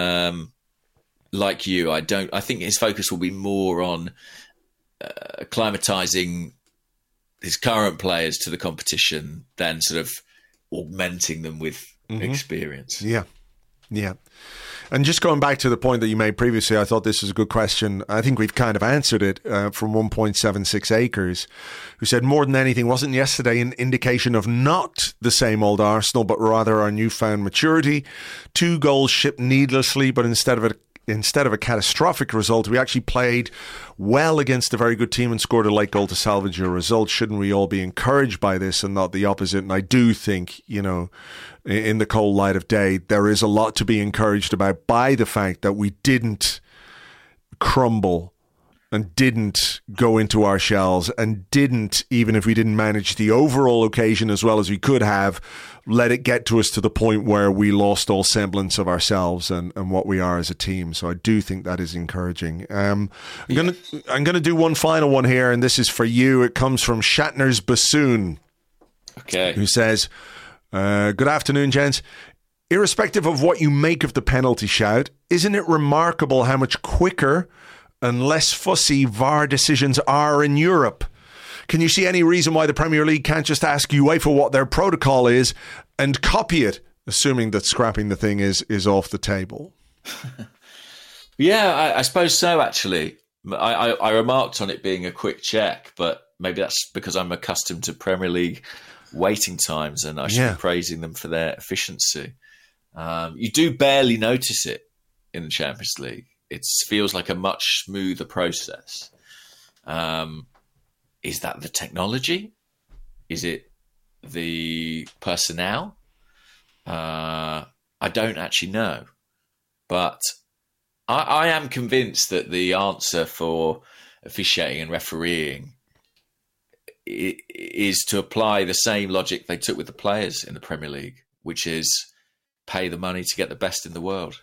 like you, I think his focus will be more on acclimatizing his current players to the competition than sort of augmenting them with experience. Yeah. And just going back to the point that you made previously, I thought this was a good question. I think we've kind of answered it from 1.76 acres, who said, more than anything, wasn't yesterday an indication of not the same old Arsenal, but rather our newfound maturity? 2 goals shipped needlessly, but instead of a catastrophic result, we actually played well against a very good team and scored a late goal to salvage a result. Shouldn't we all be encouraged by this and not the opposite? And I do think, in the cold light of day, there is a lot to be encouraged about by the fact that we didn't crumble and didn't go into our shells and didn't, even if we didn't manage the overall occasion as well as we could have, let it get to us to the point where we lost all semblance of ourselves and what we are as a team. So I do think that is encouraging. I'm going to do one final one here, and this is for you. It comes from Shatner's Bassoon. Okay. Who says, good afternoon, gents. Irrespective of what you make of the penalty shout, isn't it remarkable how much quicker and less fussy VAR decisions are in Europe? Can you see any reason why the Premier League can't just ask UEFA what their protocol is and copy it, assuming that scrapping the thing is off the table? Yeah, I suppose so, actually. I remarked on it being a quick check, but maybe that's because I'm accustomed to Premier League waiting times and I should be praising them for their efficiency. You do barely notice it in the Champions League. It feels like a much smoother process. Is that the technology? Is it the personnel? I don't actually know. But I am convinced that the answer for officiating and refereeing is to apply the same logic they took with the players in the Premier League, which is pay the money to get the best in the world.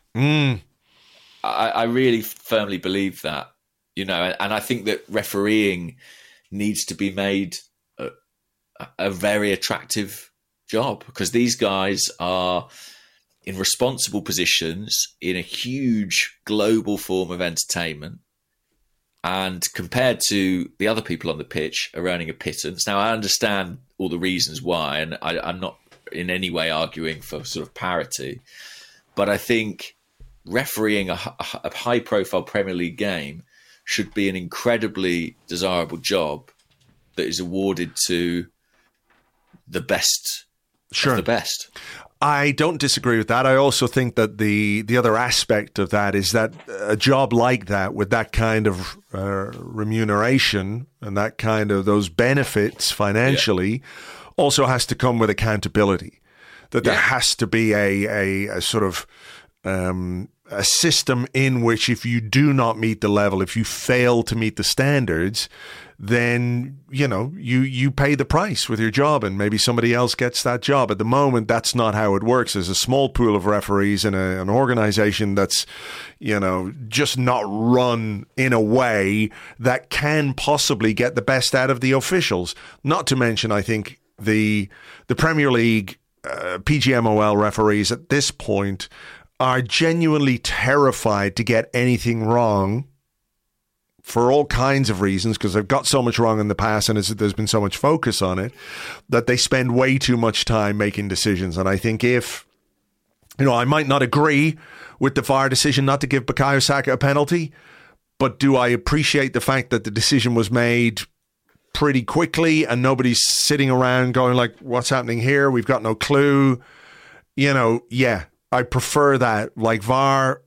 I really firmly believe that, and I think that refereeing needs to be made a very attractive job, because these guys are in responsible positions in a huge global form of entertainment. And compared to the other people on the pitch are earning a pittance. Now, I understand all the reasons why, and I'm not in any way arguing for sort of parity. But I think refereeing a high-profile Premier League game should be an incredibly desirable job that is awarded to the best of the best. I don't disagree with that. I also think that the other aspect of that is that a job like that, with that kind of remuneration and that kind of those benefits financially, also has to come with accountability. That there has to be a sort of a system in which if you do not meet the level, if you fail to meet the standards, then, you pay the price with your job and maybe somebody else gets that job. At the moment, that's not how it works. There's a small pool of referees in an organization that's, just not run in a way that can possibly get the best out of the officials. Not to mention, I think, the Premier League PGMOL referees at this point are genuinely terrified to get anything wrong for all kinds of reasons, because they've got so much wrong in the past and there's been so much focus on it that they spend way too much time making decisions. And I think if, I might not agree with the VAR decision not to give Bukayo Saka a penalty, but do I appreciate the fact that the decision was made pretty quickly and nobody's sitting around going like, what's happening here? We've got no clue. I prefer that. Like VAR,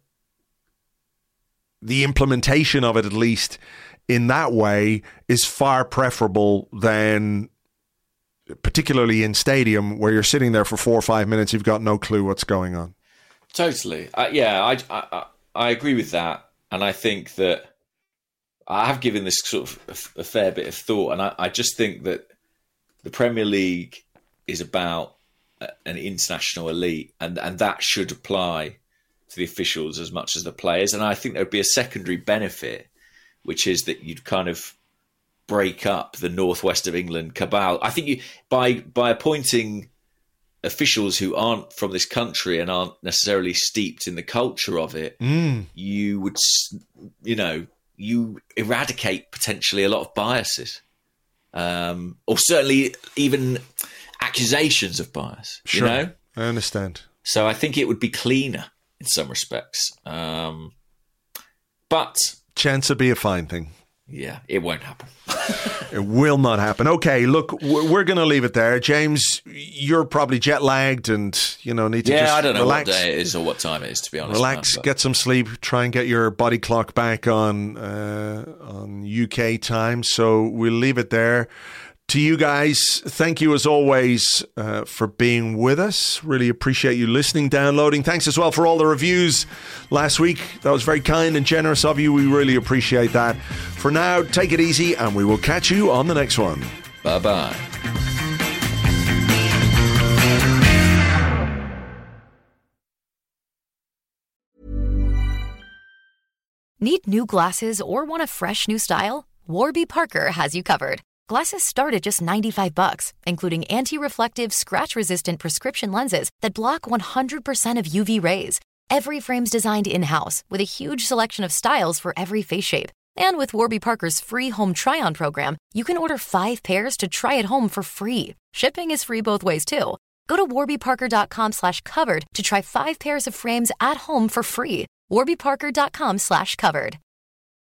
the implementation of it, at least in that way, is far preferable than, particularly in stadium, where you're sitting there for 4 or 5 minutes, you've got no clue what's going on. Totally. I agree with that. And I think that I have given this sort of a fair bit of thought. And I just think that the Premier League is about an international elite, and that should apply to the officials as much as the players. And I think there'd be a secondary benefit, which is that you'd kind of break up the northwest of England cabal. I think by appointing officials who aren't from this country and aren't necessarily steeped in the culture of it, you would, you eradicate potentially a lot of biases, or certainly even accusations of bias. Sure, I understand. So I think it would be cleaner in some respects. But chance would be a fine thing. Yeah, it won't happen. It will not happen. Okay, look, we're going to leave it there. James, you're probably jet lagged and, need to just I don't know relax. What day it is or what time it is, to be honest. Relax, get some sleep, try and get your body clock back on UK time. So we'll leave it there. To you guys, thank you as always for being with us. Really appreciate you listening, downloading. Thanks as well for all the reviews last week. That was very kind and generous of you. We really appreciate that. For now, take it easy and we will catch you on the next one. Bye-bye. Need new glasses or want a fresh new style? Warby Parker has you covered. Glasses start at just $95, including anti-reflective, scratch-resistant prescription lenses that block 100% of UV rays. Every frame's designed in-house with a huge selection of styles for every face shape. And with Warby Parker's free home try-on program, you can order 5 pairs to try at home for free. Shipping is free both ways, too. Go to warbyparker.com/covered to try 5 pairs of frames at home for free. warbyparker.com/covered.